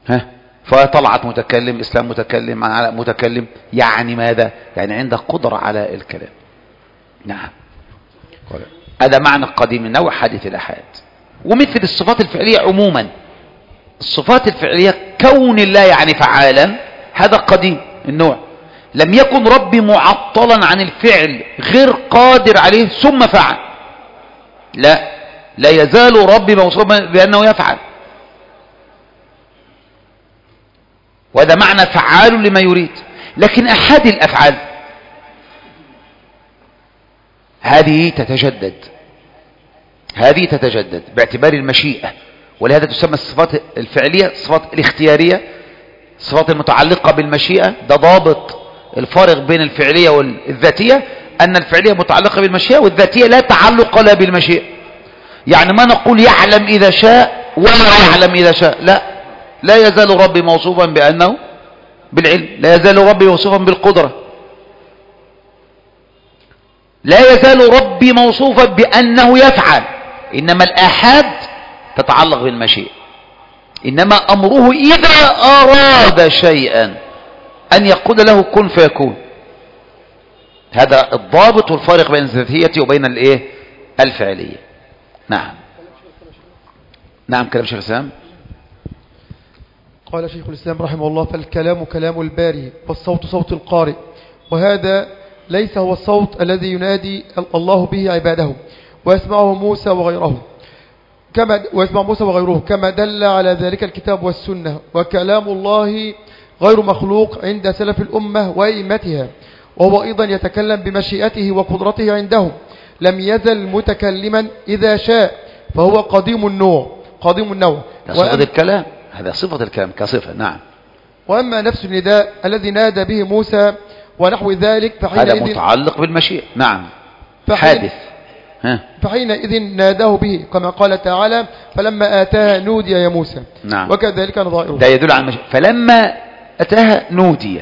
A: ها فطلعت متكلم، إسلام متكلم، علاء متكلم، يعني ماذا؟ يعني عندك قدرة على الكلام. نعم هذا معنى قديم النوع حادث الأحاد. ومثل الصفات الفعلية عموما، الصفات الفعلية كون الله يعني فعالا، هذا قديم النوع. لم يكن ربي معطلا عن الفعل غير قادر عليه ثم فعل، لا لا يزال ربي موصوفا بأنه يفعل، وهذا معنى فعال لما يريد. لكن أحد الأفعال هذه تتجدد، هذه تتجدد باعتبار المشيئة، ولهذا تسمى الصفات الفعلية الصفات الاختيارية، الصفات المتعلقة بالمشيئة. ده ضابط الفارق بين الفعلية والذاتية، أن الفعلية متعلقة بالمشيئة والذاتية لا تعلق لها بالمشيئة. يعني ما نقول يعلم إذا شاء ولا يعلم إذا شاء، لا لا يزال ربي موصوفا بأنه بالعلم، لا يزال ربي موصوفا بالقدرة، لا يزال ربي موصوفا بأنه يفعل. إنما الآحاد تتعلق بالمشيئة، إنما أمره إذا أراد شيئا أن يقول له كن فيكون. هذا الضابط والفارق بين الذاتية وبين الايه الفعلية. نعم نعم كلام شيخ الإسلام.
C: قال شيخ الإسلام رحمه الله: فالكلام كلام الباري والصوت صوت القارئ، وهذا ليس هو الصوت الذي ينادي الله به عباده ويسمعه موسى وغيره كما ويسمع موسى وغيره كما دل على ذلك الكتاب والسنة. وكلام الله غير مخلوق عند سلف الأمة وأئمتها، وهو أيضا يتكلم بمشيئته وقدرته عندهم، لم يزل متكلما إذا شاء، فهو قديم النوع قديم النوع
A: صفة الكلام، هذا صفة الكلام كصفة. نعم.
C: وأما نفس النداء الذي نادى به موسى ونحو ذلك فحينئذ
A: هذا متعلق بالمشيئة. نعم
C: فحين
A: حادث. ها.
C: فحينئذ ناداه به كما قال تعالى: فلما آتاها نودي يا موسى.
A: نعم.
C: وكذلك نظائره.
A: ده يدل على المشيئة. فلما أتاها نودي،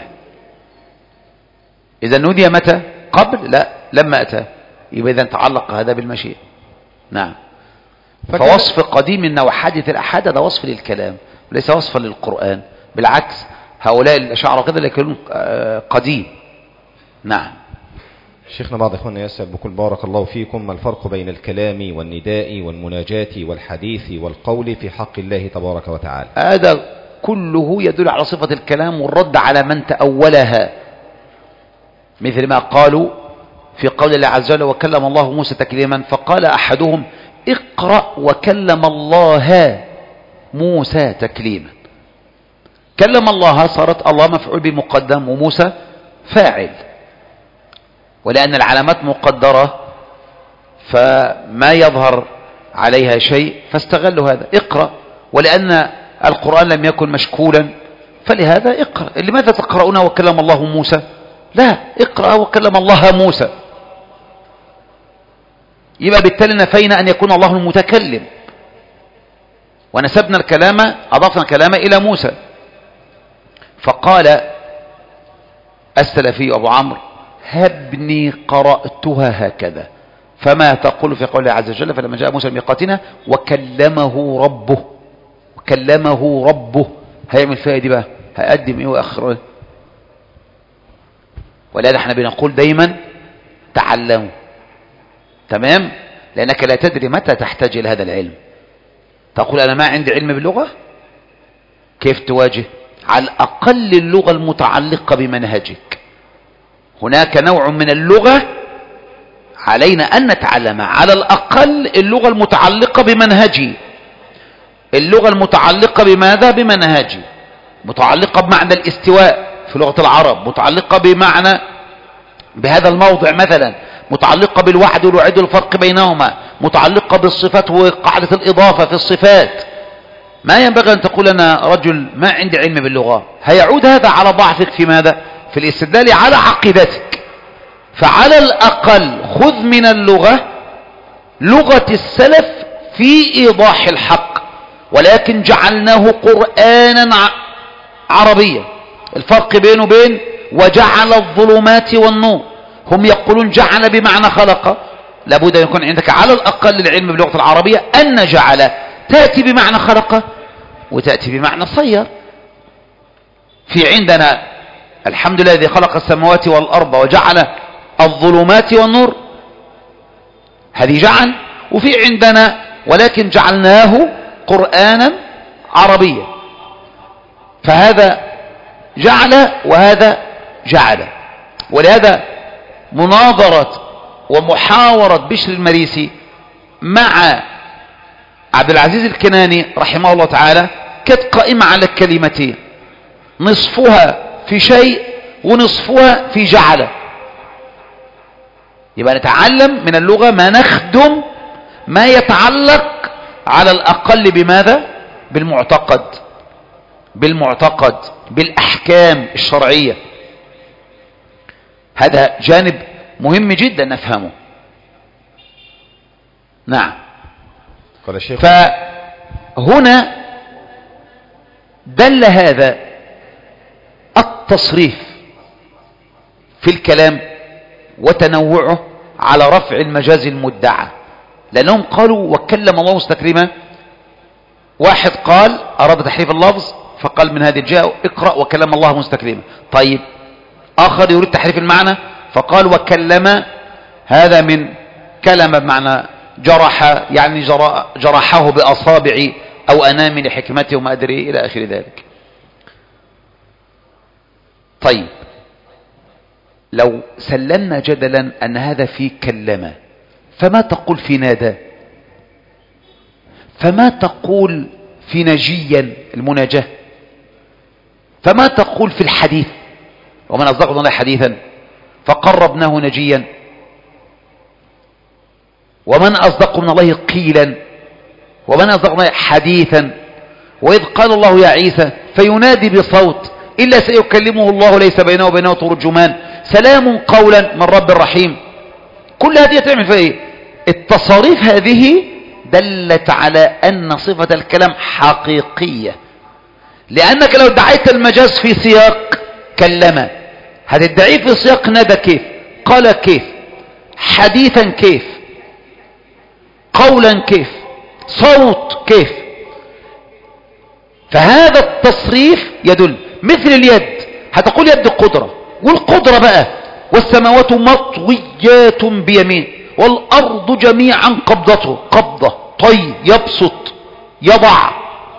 A: إذا نودي متى؟ قبل؟ لا لما أتاه، يبقى إذا تعلق هذا بالمشيئة. نعم. فوصف قديم النوع حادث الأحاد هذا وصف للكلام وليس وصفا للقرآن، بالعكس هؤلاء الأشاعرة كذا لكن قديم. نعم.
B: شيخنا بعض إخواننا يسأل بكل بارك الله فيكم: ما الفرق بين الكلام والنداء والمناجاة والحديث والقول في حق الله تبارك وتعالى؟
A: هذا كله يدل على صفة الكلام والرد على من تأولها، مثل ما قالوا في قول الله عز وجل: وكلم الله موسى تكليما، فقال أحدهم: اقرأ وكلم الله موسى تكليما. كلم الله صارت الله مفعول بمقدم وموسى فاعل، ولأن العلامات مقدرة فما يظهر عليها شيء فاستغلوا هذا اقرأ، ولأن القرآن لم يكن مشكولا فلهذا اقرأ. لماذا تقرؤون وكلم الله موسى؟ لا، اقرأ وكلم الله موسى. يبقى بالتالي نفينا أن يكون الله المتكلم ونسبنا الكلام، أضفنا الكلام إلى موسى. فقال السلفي أبو عمرو: هبني قرأتها هكذا. فما تقول في قول الله عز وجل: فلما جاء موسى لميقاتنا وكلمه ربه. وكلمه ربه هيعمل فيها دي بقى، هيقدم ايه واخر ايه؟ ولذا احنا بنقول دايما تعلموا، تمام؟ لانك لا تدري متى تحتاج الى هذا العلم. تقول انا ما عندي علم باللغة، كيف تواجه؟ على الاقل اللغة المتعلقة بمنهجك. هناك نوع من اللغة علينا ان نتعلمها، على الاقل اللغة المتعلقة بمنهجي. اللغة المتعلقة بماذا؟ بمنهجي، متعلقة بمعنى الاستواء في لغة العرب، متعلقة بمعنى بهذا الموضع مثلا، متعلقة بالوحد والوعيد والفرق بينهما، متعلقة بالصفات وقاعدة الإضافة في الصفات. ما ينبغي أن تقول أنا رجل ما عندي علم باللغة، هيعود هذا على ضعفك في ماذا؟ في الاستدلال على عقيدتك. فعلى الأقل خذ من اللغة لغة السلف في إيضاح الحق، ولكن جعلناه قرآنا عربيا. الفرق بينه وبين وجعل الظلمات والنور، هم يقولون جعل بمعنى خلق، لابد أن يكون عندك على الأقل العلم باللغة العربية أن جعل تأتي بمعنى خلق وتأتي بمعنى صير. في عندنا الحمد لله الذي خلق السماوات والأرض وجعل الظلمات والنور، هذه جعل. وفي عندنا ولكن جعلناه قرآنا عربيا، فهذا جعل وهذا جعل. ولهذا مناظرة ومحاورة بشر المريسي مع عبد العزيز الكناني رحمه الله تعالى كانت قائمة على كلمتين، نصفها في شيء ونصفها في جعل. يبقى نتعلم من اللغة ما نخدم ما يتعلق على الأقل بماذا؟ بالمعتقد، بالمعتقد بالأحكام الشرعية. هذا جانب مهم جدا نفهمه. نعم.
B: قال الشيخ
A: فهنا دل هذا التصريف في الكلام وتنوعه على رفع المجاز المدعى، لأنهم قالوا وكلم الله مستكرما. واحد قال أراد تحريف اللفظ فقال من هذه الجهة اقرأ وكلم الله مستكرما. طيب آخر يريد تحريف المعنى فقال وكلم، هذا من كلم بمعنى جرح، يعني جرحه بأصابع أو أنامل حكمته وما أدري إلى آخر ذلك. طيب لو سلمنا جدلا أن هذا في كلم، فما تقول في نادى؟ فما تقول في نجيا المناجاة؟ فما تقول في الحديث؟ ومن أصدق من الله حديثا فقربناه نجيا. ومن أصدق من الله قيلا، ومن أصدق من الله حديثا. وإذ قال الله يا عيسى فينادي بصوت إلا سيكلمه الله ليس بينه وبينه ترجمان سلام قولا من رب رحيم. كل هذه تعمل فيها إيه؟ التصاريف هذه دلت على أن صفة الكلام حقيقية، لأنك لو ادعيت المجاز في سياق كلمة هتدعيه في سياق ندى كيف؟ قال كيف؟ حديثا كيف؟ قولا كيف؟ صوت كيف؟ فهذا التصريف يدل. مثل اليد، هتقول يد القدرة، والقدرة بقى والسماوات مطويات بيمين والأرض جميعا قبضته، قبضة طي يبسط يضع.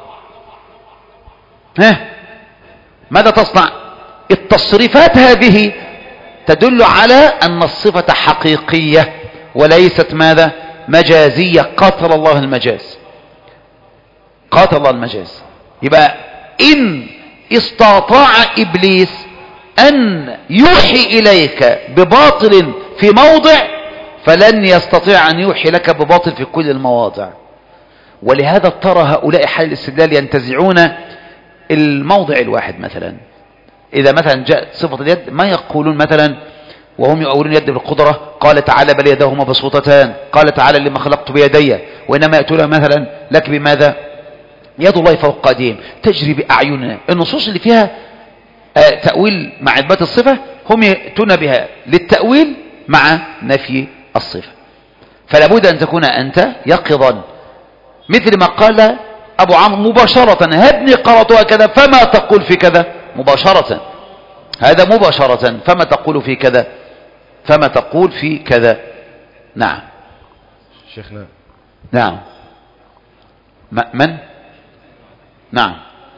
A: ها ماذا تصنع؟ التصريفات هذه تدل على أن الصفة حقيقية وليست ماذا؟ مجازية. قاتل الله المجاز، قاتل الله المجاز. يبقى إن استطاع إبليس أن يوحي إليك بباطل في موضع فلن يستطيع أن يوحي لك بباطل في كل المواضع. ولهذا ترى هؤلاء حال الاستدلال ينتزعون الموضع الواحد. مثلا إذا مثلا جاءت صفة اليد ما يقولون مثلا وهم يؤولون يد بالقدرة قال تعالى بل يداه مبسوطتان، قال تعالى لما خلقت بيدي، وإنما يأتون مثلا لك بماذا؟ يد الله فوق أيديهم تجري بأعيننا. النصوص اللي فيها آه تأويل مع إثبات الصفة هم يأتون بها للتأويل مع نفي الصفة. فلا بد أن تكون أنت يقظا، مثل ما قال أبو عمرو مباشرة هبني قرأتها كذا فما تقول في كذا مباشرة، هذا مباشرة فما تقول في كذا، فما تقول في كذا. نعم
B: شيخنا.
A: نعم من؟ نعم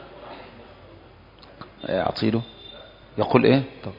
A: أعطيله يقول إيه؟ طب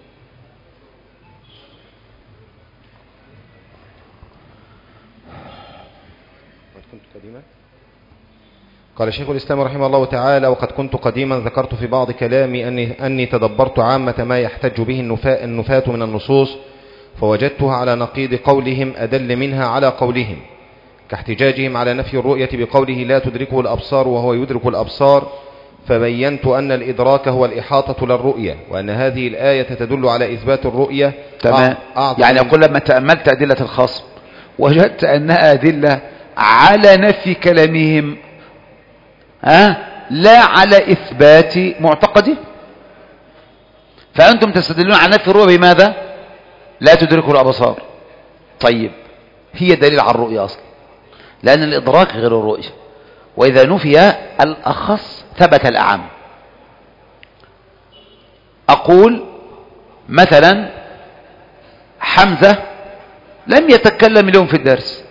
B: قال شيخ الإسلام رحمه الله تعالى وقد كنت قديما ذكرت في بعض كلامي أني, أني تدبرت عامة ما يحتج به النفاة, النفاة من النصوص فوجدتها على نقيض قولهم أدل منها على قولهم، كاحتجاجهم على نفي الرؤية بقوله لا تدركه الأبصار وهو يدرك الأبصار، فبينت أن الإدراك هو الإحاطة للرؤية، وأن هذه الآية تدل على إثبات الرؤية.
A: تمام. يعني أقول لما تأملت أدلة الخصم وجدت أنها أدلة على نفي كلامهم ها لا على إثبات معتقده، فأنتم تستدلون على نفي الرؤية بماذا؟ لا تدركه الأبصار. طيب هي دليل على الرؤية أصلا، لأن الإدراك غير الرؤية، وإذا نفي الأخص ثبت الأعم. أقول مثلا حمزة لم يتكلم اليوم في الدرس،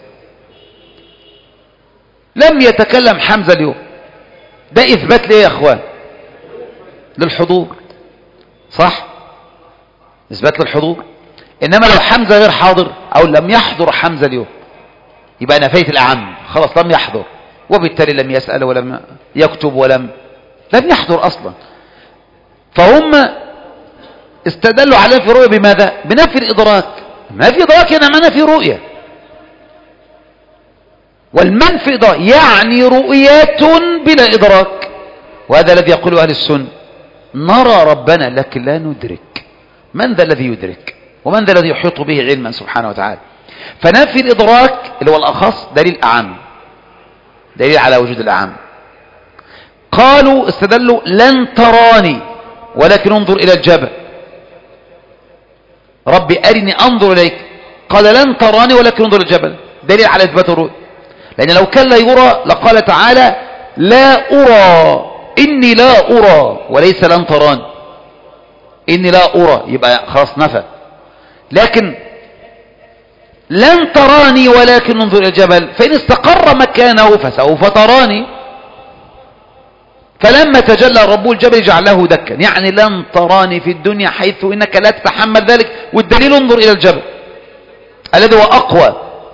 A: لم يتكلم حمزة اليوم، ده إثبات ليه يا أخوان؟ للحضور، صح؟ إثبات للحضور. إنما لو حمزة غير حاضر أو لم يحضر حمزة اليوم يبقى نفيت الأعم، خلاص لم يحضر، وبالتالي لم يسأل ولم يكتب ولم لم يحضر أصلا. فهم استدلوا عليه في رؤية بماذا؟ بنفي الإدراك. ما في إدراك هنا معنى في رؤية، والمنفي إدراك يعني رؤيات بلا إدراك، وهذا الذي يقول أهل السنة نرى ربنا لكن لا ندرك. من ذا الذي يدرك؟ ومن ذا الذي يحيط به علما سبحانه وتعالى؟ فنفي الإدراك اللي هو الأخص دليل أعم، دليل على وجود الأعم. قالوا استدلوا لن تراني ولكن انظر إلى الجبل، ربي أرني أنظر إليك، قال لن تراني ولكن انظر إلى الجبل، دليل على إثبات الرؤية. لأن لو كان لا يرى لقال تعالى لا أرى، إني لا أرى، وليس لن تراني، إني لا أرى، يبقى خلاص نفى. لكن لن تراني ولكن انظر إلى الجبل، فإن استقر مكانه فسوف تراني. فلما تجلى رب الجبل جعله دكا، يعني لن تراني في الدنيا حيث إنك لا تتحمل ذلك، والدليل انظر إلى الجبل الذي هو أقوى،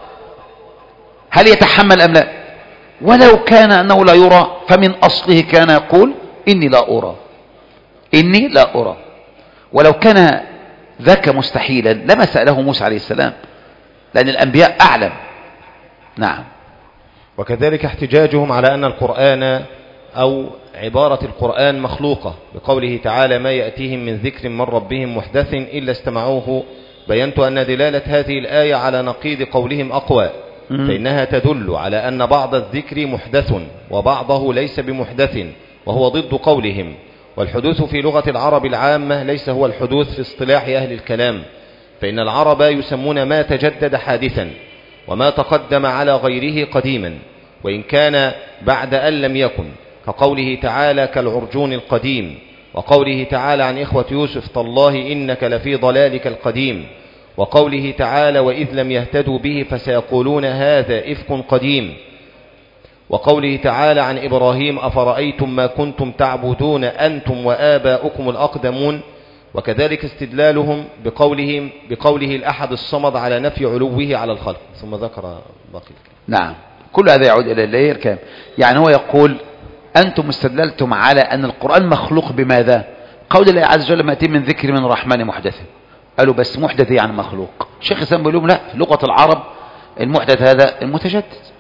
A: هل يتحمل أم لا؟ ولو كان أنه لا يرى فمن أصله كان يقول إني لا أرى، إني لا أرى. ولو كان ذاك مستحيلا لما سأله موسى عليه السلام، لأن الأنبياء أعلم. نعم.
B: وكذلك احتجاجهم على أن القرآن أو عبارة القرآن مخلوقة بقوله تعالى ما يأتيهم من ذكر من ربهم محدث إلا استمعوه. بينت أن دلالة هذه الآية على نقيض قولهم أقوى، فإنها تدل على أن بعض الذكر محدث وبعضه ليس بمحدث، وهو ضد قولهم. والحدوث في لغة العرب العامة ليس هو الحدوث في اصطلاح أهل الكلام، فإن العرب يسمون ما تجدد حادثا وما تقدم على غيره قديما، وإن كان بعد أن لم يكن، كقوله تعالى كالعرجون القديم، وقوله تعالى عن إخوة يوسف تالله إنك لفي ضلالك القديم، وقوله تعالى وإذ لم يهتدوا به فسيقولون هذا إفك قديم، وقوله تعالى عن إبراهيم أفرأيتم ما كنتم تعبدون أنتم وآباؤكم الأقدمون. وكذلك استدلالهم بقولهم بقوله الأحد الصمد على نفي علوه على الخلق. ثم ذكر باقي الكلام.
A: نعم، كل هذا يعود إلى الليل الكام. يعني هو يقول أنتم استدللتم على أن القرآن مخلوق بماذا؟ قول الله عز وجل ما يأتي من ذكر من الرحمن محدث. قالوا بس محدث يعني مخلوق. الشيخ الإسلام بيقول لهم لا، في لغة العرب المحدث هذا المتجدد،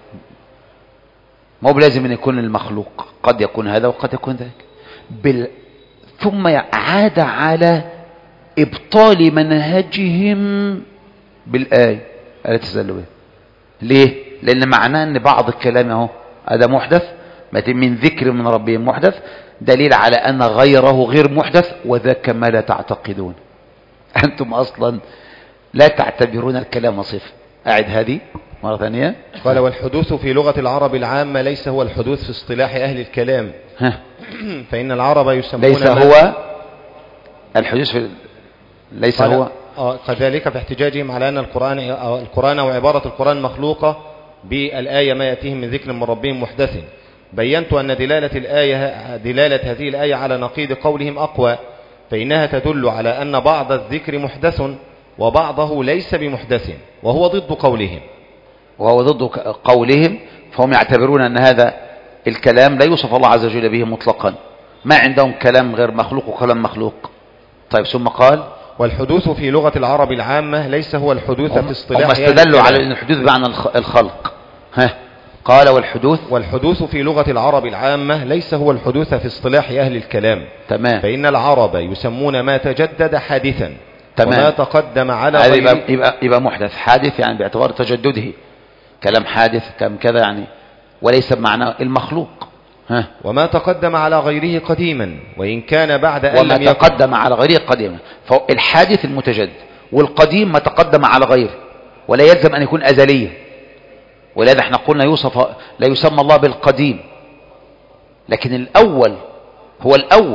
A: ما هو بلازم أن يكون المخلوق، قد يكون هذا وقد يكون ذاك. بال... ثم عاد على إبطال منهجهم بالآية التي تستدلوا بها. ليه؟ لأن معناه أن بعض الكلام اهو هذا محدث، من ذكر من ربهم محدث، دليل على أن غيره غير محدث، وذاك ما لا تعتقدون. أنتم أصلا لا تعتبرون الكلام صفة. أعد هذه مرة ثانية.
B: قال والحدوث في لغة العرب العامة ليس هو الحدوث في اصطلاح أهل الكلام.
A: ها.
B: فإن العرب يسمون
A: ليس هو الحدوث في ليس هو
B: آه كذلك في احتجاجهم على أن القرآن القرآن وعبارة القرآن مخلوقة بالآية ما يأتيهم من ذكر من ربهم محدث. بينت أن دلالة الآية دلالة هذه الآية على نقيض قولهم أقوى، فإنها تدل على أن بعض الذكر محدث وبعضه ليس بمحدث، وهو ضد قولهم
A: وهو ضد قولهم. فهم يعتبرون أن هذا الكلام لا يوصف الله عز وجل به مطلقا، ما عندهم كلام غير مخلوق وكلام مخلوق. طيب ثم قال
B: والحدوث في لغة العرب العامة ليس هو الحدوث في اصطلاح.
A: هم استدلوا على أن الحدوث بمعنى الخلق. ها قال والحدوث
B: والحدوث في لغة العرب العامة ليس هو الحدوث في اصطلاح أهل الكلام.
A: تمام.
B: فإن العرب يسمون ما تجدد حادثا.
A: تمام.
B: وما تقدم على
A: غيره
B: يبقى,
A: يبقى, يبقى محدث حادث، يعني باعتبار تجدده كلام حادث كم كذا يعني، وليس بمعنى المخلوق. ها
B: وما تقدم على غيره قديما، وإن كان بعد أن
A: وما
B: لم يكن.
A: تقدم على غيره قديما، فالحادث المتجدد، والقديم ما تقدم على غيره، ولا يلزم أن يكون أزليا. ولهذا احنا قلنا يوصف لا يسمى الله بالقديم، لكن الأول هو الأول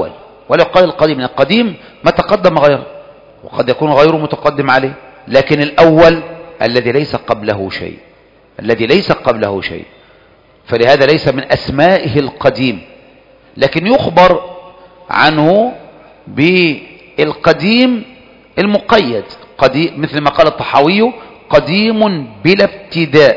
A: ولا يقال القديم، لأن القديم ما تقدم غيره، وقد يكون غيره متقدم عليه، لكن الأول الذي ليس قبله شيء، الذي ليس قبله شيء، فلهذا ليس من أسمائه القديم، لكن يخبر عنه بالقديم المقيد، قديم مثل ما قال الطحاوي قديم بلا ابتداء،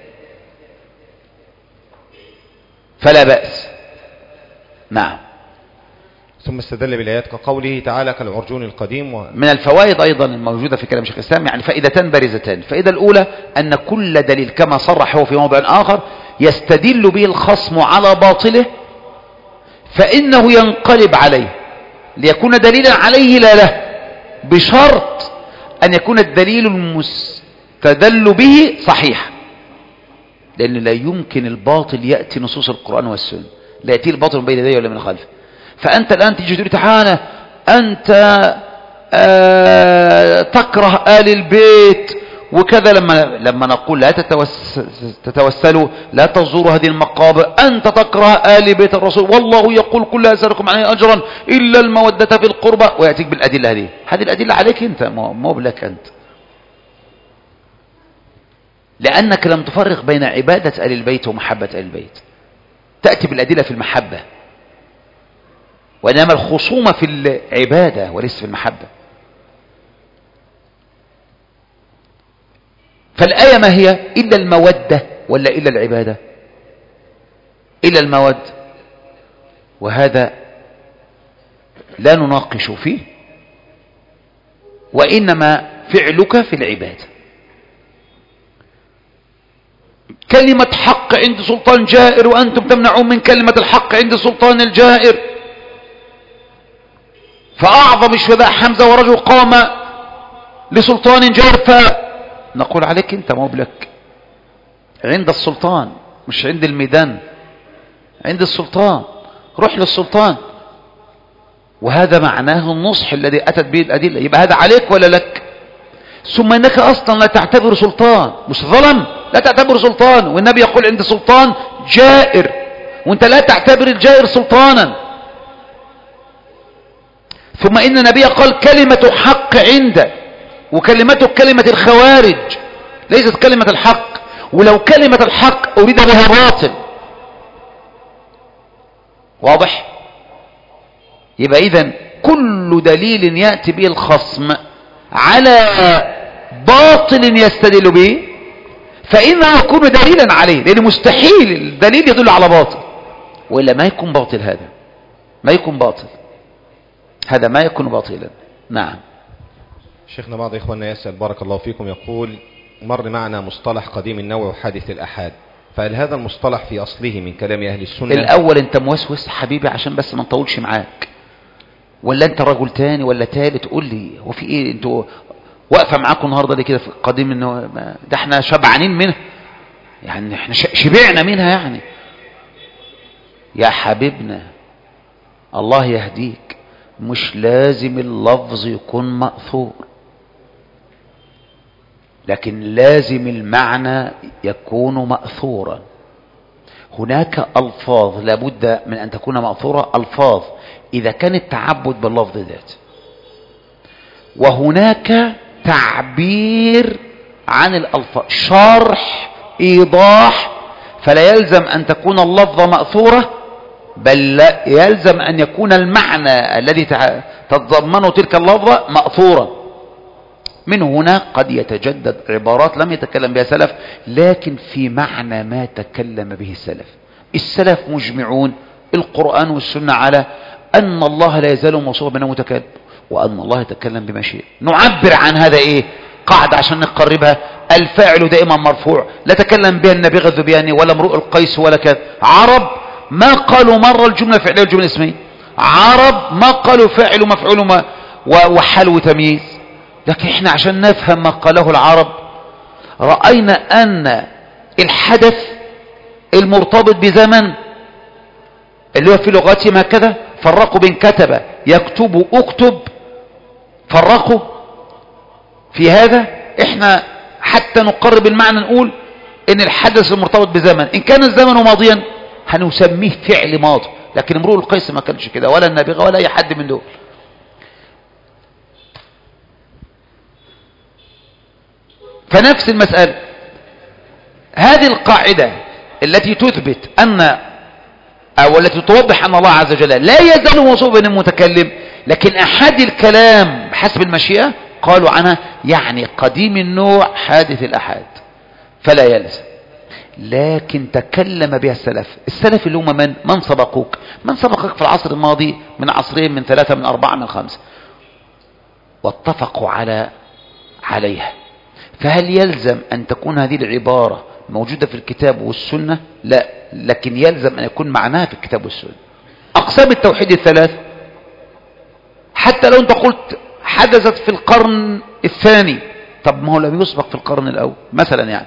A: فلا بأس. نعم.
B: ثم استدل بالآيات كقوله تعالى كالعرجون القديم. و...
A: من الفوائد أيضا الموجودة في كلام شيخ الإسلام يعني فائدتان بارزتان. الفائدة الأولى أن كل دليل كما صرح هو في موضع آخر يستدل به الخصم على باطله فإنه ينقلب عليه ليكون دليلا عليه لا له، بشرط أن يكون الدليل المستدل به صحيح، لأن لا يمكن الباطل يأتي نصوص القرآن والسنة، لا يأتي الباطل من بين يديه ولا من خلفه. فأنت الآن تيجي تقول تعالى أنت آه تكره آل البيت وكذا، لما لما نقول لا تتوس تتوسلوا لا تزوروا هذه المقابر، أنت تكره آل بيت الرسول والله يقول كل أسألكم عليه أجرا إلا المودة في القربى، ويأتيك بالأدلة هذه. هذه الأدلة عليك أنت، مو بلك أنت، لأنك لم تفرق بين عبادة آل البيت ومحبة آل البيت. تأتي بالأدلة في المحبة، وإنما الخصومة في العبادة وليس في المحبة. فالآية ما هي إلا المودة ولا إلا العبادة؟ إلا المودة، وهذا لا نناقش فيه، وإنما فعلك في العبادة. كلمة حق عند سلطان جائر وأنتم تمنعون من كلمة الحق عند سلطان الجائر، فأعظم الشهداء حمزة ورجل قام لسلطان جائر، فنقول عليك أنت مو بلك، عند السلطان مش عند الميدان، عند السلطان، روح للسلطان. وهذا معناه النصح الذي أتت به الأدلة. يبقى هذا عليك ولا لك؟ ثم إنك أصلا لا تعتبر سلطان، مش ظلم، لا تعتبر سلطان، والنبي يقول عند سلطان جائر، وانت لا تعتبر الجائر سلطانا. ثم إن النبي قال كلمة حق عنده، وكلمته كلمة الخوارج ليست كلمة الحق، ولو كلمة الحق أريد بها باطل. واضح؟ يبقى إذن كل دليل يأتي به الخصم على باطل يستدل به فإنه يكون دليلا عليه، لأن مستحيل الدليل يدل على باطل، وإلا ما يكون باطل، هذا ما يكون باطل، هذا ما يكون باطلا. نعم.
B: شيخنا بعض إخواننا يسأل بارك الله فيكم، يقول مر معنا مصطلح قديم النوع وحادث الأحاد، فهل هذا المصطلح في أصله من كلام أهل السنة؟
A: الأول أنت موسوس حبيبي عشان بس ما نطولش معاك، ولا أنت رجل تاني ولا تالت؟ قول لي هو في إيه؟ أنتوا واقفة معاكم النهاردة دي كده في قديم النوع؟ ده احنا شبعانين منها، يعني احنا شبعنا منها يعني. يا حبيبنا الله يهديك، مش لازم اللفظ يكون مأثور، لكن لازم المعنى يكون مأثورا. هناك ألفاظ لابد من أن تكون مأثورة، ألفاظ إذا كان التعبد باللفظ ذات، وهناك تعبير عن الألفاظ، شرح، إيضاح، فلا يلزم أن تكون اللفظة مأثورة، بل يلزم أن يكون المعنى الذي تتضمنه تلك اللفظة مأثورا. من هنا قد يتجدد عبارات لم يتكلم بها سلف، لكن في معنى ما تكلم به السلف. السلف مجمعون القرآن والسنة على أن الله لا يزال موصوفا بأنه متكلم، وأن الله يتكلم بما شاء. نعبر عن هذا إيه؟ قاعدة عشان نقربها: الفاعل دائما مرفوع، لا تكلم بها النبغ الذبياني ولا امرؤ القيس ولا كذا. عرب ما قالوا مرة الجملة فعلية والجملة اسمية، عرب ما قالوا فاعل ومفعول ما وحال وتمييز. لكن احنا عشان نفهم ما قاله العرب رأينا أن الحدث المرتبط بزمن اللي هو في لغتهم هكذا، فرقوا بين كتب يكتب اكتب، فرقوا في هذا. احنا حتى نقرب المعنى نقول ان الحدث المرتبط بزمن ان كان الزمن ماضيا هنسميه فعل ماضي، لكن امرؤ القيس ما كانش كده، ولا النابغة ولا أي حد من دول. فنفس المسألة، هذه القاعدة التي تثبت أن أو التي توضح أن الله عز وجل لا يزال موصوفا بالمتكلم، لكن أحد الكلام بحسب المشيئة قالوا عنها يعني قديم النوع حادث الأحاد فلا يلزم. لكن تكلم بها السلف. السلف اللي هم من من سبقوك من سبقك في العصر الماضي، من عصرين، من ثلاثة، من أربعة، من خمسة، واتفقوا على عليها. فهل يلزم أن تكون هذه العبارة موجودة في الكتاب والسنة؟ لا، لكن يلزم أن يكون معناها في الكتاب والسنة. أقسام التوحيد الثلاث، حتى لو أنت قلت حدثت في القرن الثاني، طب ما هو لم يسبق في القرن الأول مثلا يعني،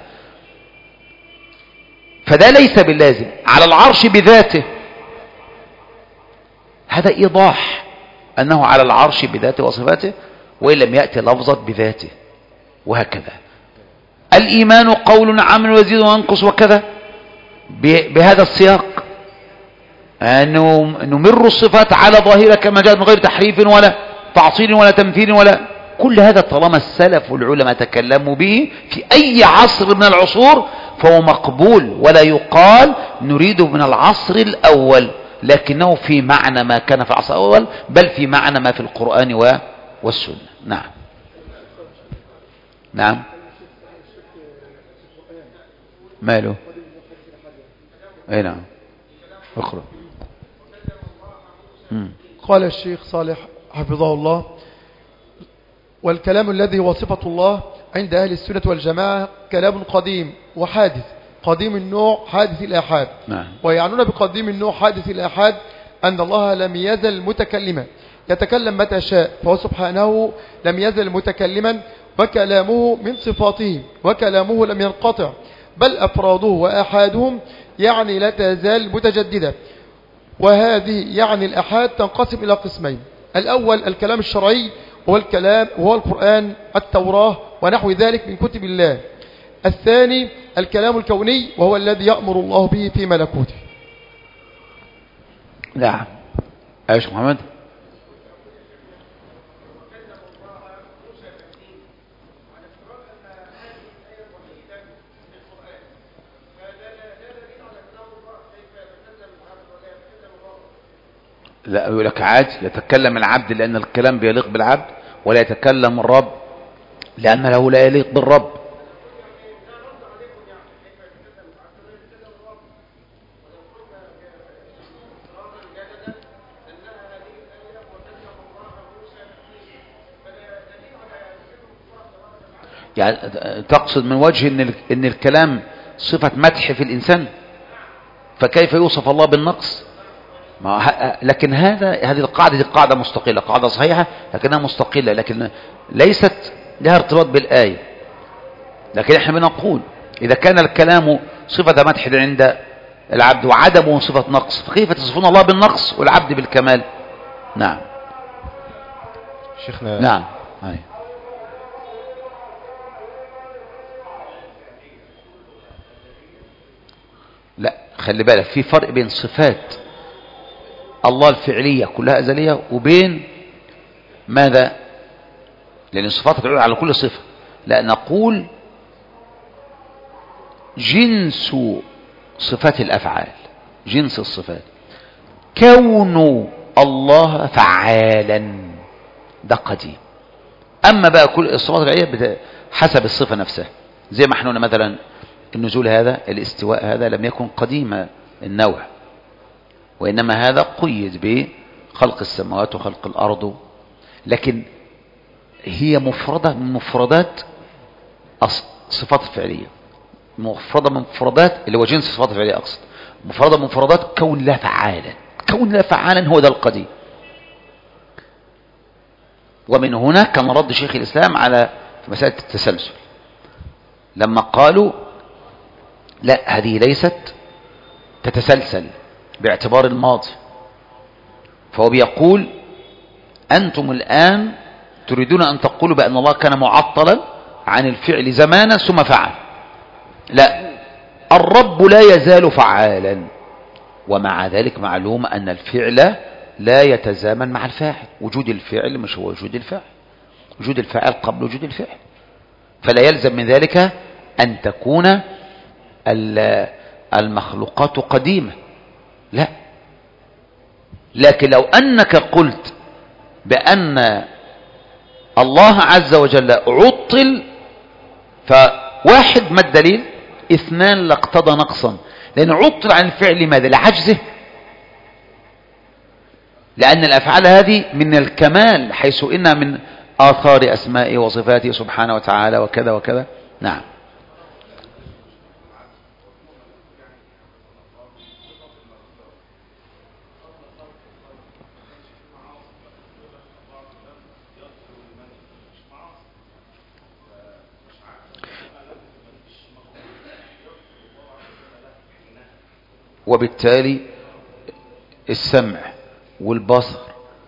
A: فده ليس باللازم. على العرش بذاته، هذا إيضاح أنه على العرش بذاته وصفاته، وإن لم يأتي لفظا بذاته، وهكذا. الإيمان قول عمل ويزيد وينقص وكذا، بهذا السياق أنه نمر الصفات على ظاهرة كما جاءت من غير تحريف ولا تعطيل ولا تمثيل ولا كل هذا. طالما السلف والعلماء تكلموا به في أي عصر من العصور فهو مقبول، ولا يقال نريد من العصر الأول، لكنه في معنى ما كان في العصر الأول، بل في معنى ما في القرآن والسنة. نعم نعم. ماله؟ اي نعم. اقرأ.
C: قال الشيخ صالح حفظه الله: والكلام الذي هو صفة الله عند أهل السنة والجماعة كلام قديم وحادث، قديم النوع حادث الآحاد.
A: نعم.
C: ويعنون بقديم النوع حادث الآحاد أن الله لم يزل متكلما يتكلم متى شاء، فهو سبحانه لم يزل متكلما، وكلامه من صفاته، وكلامه لم ينقطع، بل أفراده وآحادهم يعني لا تزال متجددة. وهذه يعني الآحاد تنقسم إلى قسمين: الأول الكلام الشرعي وهو الكلام وهو القرآن، التوراة ونحو ذلك من كتب الله. الثاني الكلام الكوني وهو الذي يأمر الله به في ملكوته.
A: نعم. أيش محمد؟ لا، يقول لك عادي يتكلم العبد لأن الكلام بيليق بالعبد، ولا يتكلم الرب لأن له لا يليق بالرب. يعني تقصد من وجه إن إن الكلام صفة مدح في الإنسان، فكيف يوصف الله بالنقص؟ ما لكن هذا هذه القاعدة دي قاعدة مستقلة، قاعدة صحيحة لكنها مستقلة، لكن ليست لها ارتباط بالآية. لكن احنا بنقول إذا كان الكلام صفة مدح عند العبد وعدمه صفة نقص، فكيف تصفون الله بالنقص والعبد بالكمال؟ نعم.
B: شيخنا.
A: نعم. هاي. لا، خلي بالك في فرق بين صفات الله الفعلية كلها أزلية وبين ماذا؟ لأن الصفات تعود على كل صفة. لا، نقول جنس صفات الأفعال، جنس الصفات، كون الله فعالا ده قديم. أما بقى كل الصفات الفعلية حسب الصفة نفسها، زي ما احنا مثلا النزول هذا، الاستواء هذا لم يكن قديم النوع، وإنما هذا قيد بخلق السماوات وخلق الأرض، لكن هي مفردة من مفردات الصفات الفعلية، مفردة من مفردات اللي هو جنس الصفات الفعلية أقصد، مفردة من مفردات كون لا فعالا. كون لا فعالا هو ده القديم. ومن هنا كان رد شيخ الإسلام على مسألة التسلسل لما قالوا لا، هذه ليست تتسلسل باعتبار الماضي، فهو بيقول أنتم الآن تريدون أن تقولوا بأن الله كان معطلا عن الفعل زمانا ثم فعل. لا، الرب لا يزال فعالا، ومع ذلك معلوم أن الفعل لا يتزامن مع الفاعل. وجود الفعل مش هو وجود الفاعل، وجود الفاعل قبل وجود الفعل، فلا يلزم من ذلك أن تكون المخلوقات قديمة، لا. لكن لو أنك قلت بأن الله عز وجل عطل، فواحد ما الدليل؟ اثنان لاقتضى نقصا، لأن عطل عن الفعل ماذا؟ لعجزه، لأن الأفعال هذه من الكمال، حيث إنها من آثار أسمائه وصفاته سبحانه وتعالى وكذا وكذا. نعم. وبالتالي السمع والبصر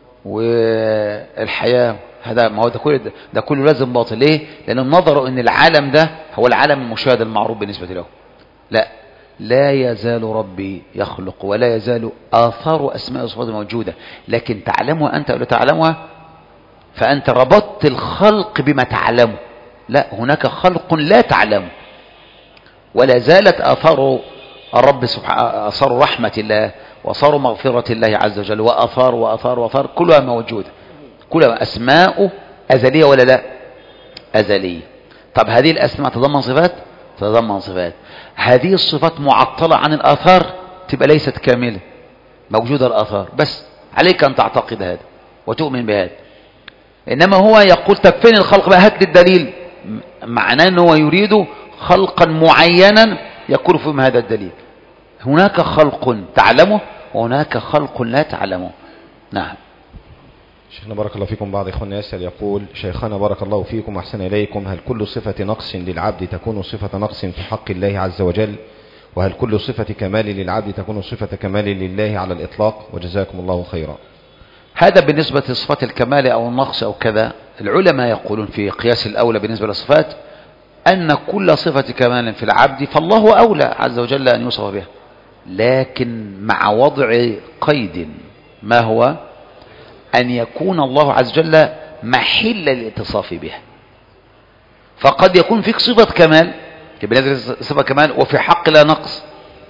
A: والحياة هذا ما هو ده كله ده كله لازم باطل. ليه؟ لأن النظر ان العالم ده هو العالم المشاهد المعروف بالنسبة له. لا، لا يزال ربي يخلق ولا يزال آثار أسماء وصفاته موجودة، لكن تعلمها أنت ولا تعلمها، فأنت ربطت الخلق بما تعلمه. لا، هناك خلق لا تعلمه، ولا زالت آثار الرب سبحانه، آثار رحمة الله وآثار مغفرة الله عز وجل، وآثار وآثار وآثار كلها موجودة، كلها أسماء أزلية ولا لا؟ أزلية. طب هذه الأسماء تضمن صفات؟ تضمن صفات. هذه الصفات معطلة عن الآثار تبقى ليست كاملة، موجودة الآثار، بس عليك أن تعتقد هذا وتؤمن بهذا. إنما هو يقول طب فين الخلق بقى؟ هات لي الدليل. معناه أنه يريد خلقا معينا يكون فيهم هذا الدليل. هناك خلق تعلمه وهناك خلق لا تعلمه. نعم.
B: شيخنا بارك الله فيكم، بعض إخواننا يسأل يقول: شيخنا بارك الله فيكم أحسن إليكم، هل كل صفة نقص للعبد تكون صفة نقص في حق الله عز وجل؟ وهل كل صفة كمال للعبد تكون صفة كمال لله على الإطلاق؟ وجزاكم الله خيرا.
A: هذا بالنسبة لصفات الكمال أو النقص أو كذا. العلماء يقولون في قياس الأولى بالنسبة للصفات أن كل صفة كمال في العبد فالله أولى عز وجل أن يوصف بها، لكن مع وضع قيد. ما هو؟ أن يكون الله عز وجل محل للاتصاف بها. فقد يكون فيك صفة كمال، صفة كمال وفي حق لا نقص،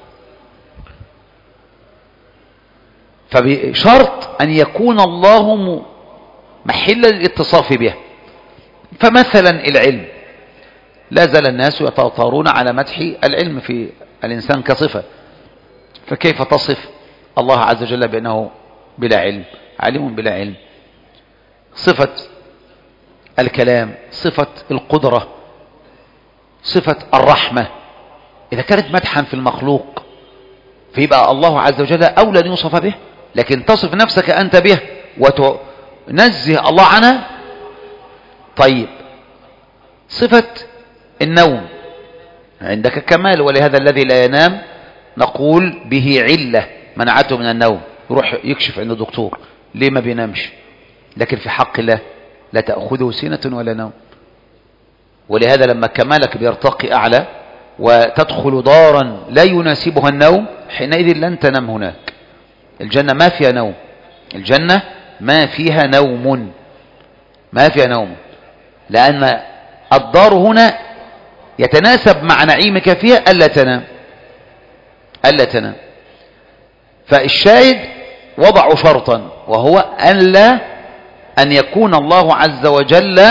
A: فبشرط أن يكون الله محل للاتصاف بها. فمثلا العلم، لا زال الناس يتطارون على مدح العلم في الإنسان كصفة، فكيف تصف الله عز وجل بأنه بلا علم، عليم بلا علم؟ صفة الكلام، صفة القدرة، صفة الرحمة، إذا كانت مدحا في المخلوق فيبقى الله عز وجل أولى أن يوصف به. لكن تصف نفسك أنت به وتنزه الله عنها. طيب صفة النوم عندك كمال، ولهذا الذي لا ينام نقول به علة منعته من النوم، يروح يكشف عند الدكتور ليه ما بينامش. لكن في حق الله لا تأخذه سنة ولا نوم. ولهذا لما كمالك بيرتقي أعلى وتدخل دارا لا يناسبها النوم، حينئذ لن تنام هناك. الجنة ما فيها نوم، الجنة ما فيها نوم، ما فيها نوم، لأن الدار هنا يتناسب مع نعيمك فيها ألا تنام، ألا تنام. فالشاهد وضعوا شرطا، وهو ألا أن يكون الله عز وجل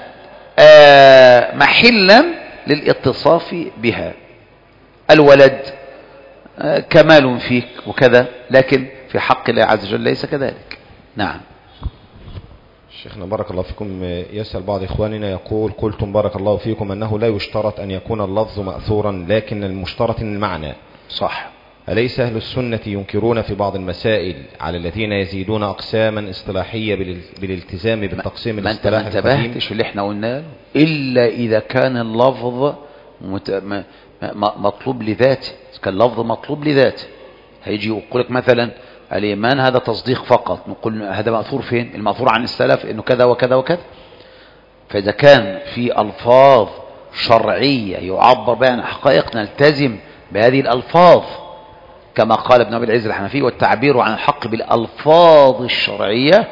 A: محلا للاتصاف بها. الولد كمال فيك وكذا، لكن في حق الله عز وجل ليس كذلك. نعم.
B: شيخنا بارك الله فيكم، يسأل بعض إخواننا يقول: قلتم بارك الله فيكم أنه لا يشترط أن يكون اللفظ مأثورا لكن المشترط المعنى.
A: صح.
B: أليس أهل السنة ينكرون في بعض المسائل على الذين يزيدون أقساما اصطلاحية بالالتزام بالتقسيم الاصطلاحي القديم؟
A: ما انتبهتش اللي احنا قلناه، إلا إذا كان اللفظ مت... مطلوب لذاته. كان اللفظ مطلوب لذاته، هيجي يقول لك مثلا الإيمان هذا تصديق فقط، نقول هذا مأثور فين؟ المأثور عن السلف إنه كذا وكذا وكذا. فإذا كان في ألفاظ شرعية يعبر بها عن حقائق نلتزم بهذه الألفاظ، كما قال ابن أبي العز الحنفي: والتعبير عن الحق بالألفاظ الشرعية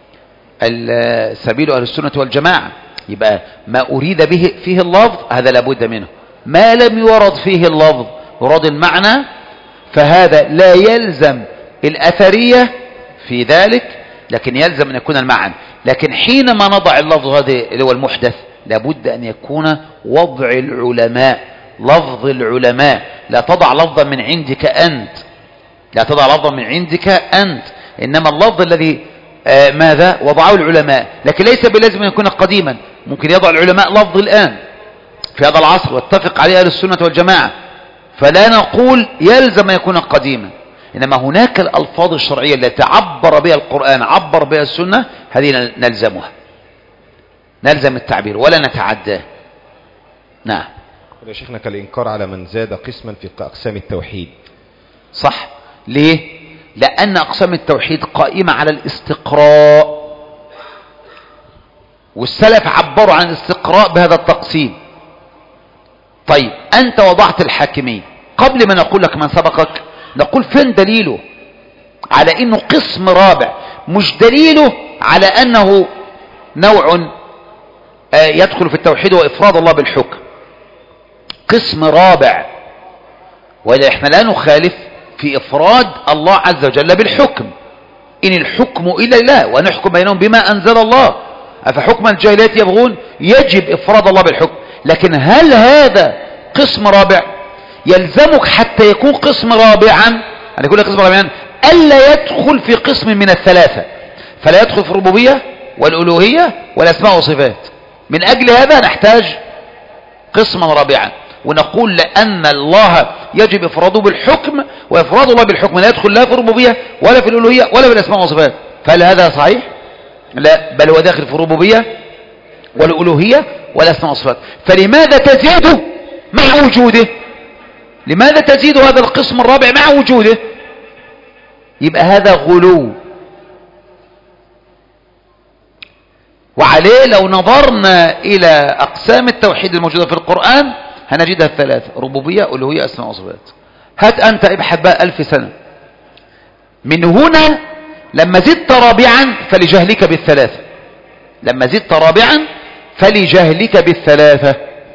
A: سبيل أهل السنة والجماعة. يبقى ما أريد به فيه اللفظ هذا لابد منه، ما لم يورد فيه اللفظ ورد المعنى فهذا لا يلزم الأثرية في ذلك، لكن يلزم أن يكون المعنى. لكن حينما نضع اللفظ هذا اللي هو المحدث لابد أن يكون وضع العلماء، لفظ العلماء. لا تضع لفظا من عندك أنت، لا تضع لفظا من عندك أنت، إنما اللفظ الذي آه ماذا وضعه العلماء. لكن ليس بلازم أن يكون قديما، ممكن يضع العلماء لفظ الآن في هذا العصر واتفق عليه أهل السنة والجماعة، فلا نقول يلزم أن يكون قديما. إنما هناك الألفاظ الشرعية التي عبر بها القرآن عبر بها السنة، هذه نلزمها، نلزم التعبير ولا نتعداه. نعم.
B: يا شيخنا كالإنكار على من زاد قسما في أقسام التوحيد.
A: صح. ليه؟ لأن أقسام التوحيد قائمة على الاستقراء، والسلف عبروا عن الاستقراء بهذا التقسيم. طيب أنت وضعت الحاكمية، قبل ما نقول لك من سبقك نقول فين دليله على أنه قسم رابع؟ مش دليله على أنه نوع يدخل في التوحيد وإفراد الله بالحكم، قسم رابع. وإذا إحنا لا نخالف في إفراد الله عز وجل بالحكم، إن الحكم إلا الله ونحكم بينهم بما أنزل الله، أفحكم الجاهلية يبغون، يجب إفراد الله بالحكم. لكن هل هذا قسم رابع؟ يلزمك حتى يكون قسم رابعا، أن يكون قسم رابعا ألا يدخل في قسم من الثلاثة، فلا يدخل في الربوبية والألوهية والأسماء والصفات. من أجل هذا نحتاج قسما رابعا، ونقول لأن الله يجب إفراده بالحكم، وإفراد الله بالحكم لا يدخل لا في الربوبية ولا في الألوهية ولا في الأسماء والصفات. فهل هذا صحيح؟ لا، بل هو داخل في الربوبية والألوهية والأسماء والصفات. فلماذا تزيده مع وجوده؟ لماذا تزيد هذا القسم الرابع مع وجوده؟ يبقى هذا غلو. وعليه لو نظرنا إلى أقسام التوحيد الموجودة في القرآن هنجدها الثلاثة: ربوبية ألوهية أسماء وصفات. هات أنت ابحث بقى ألف سنة من هنا. لما زدت رابعا فلجهلك بالثلاثة، لما زدت رابعا فلجهلك بالثلاثة.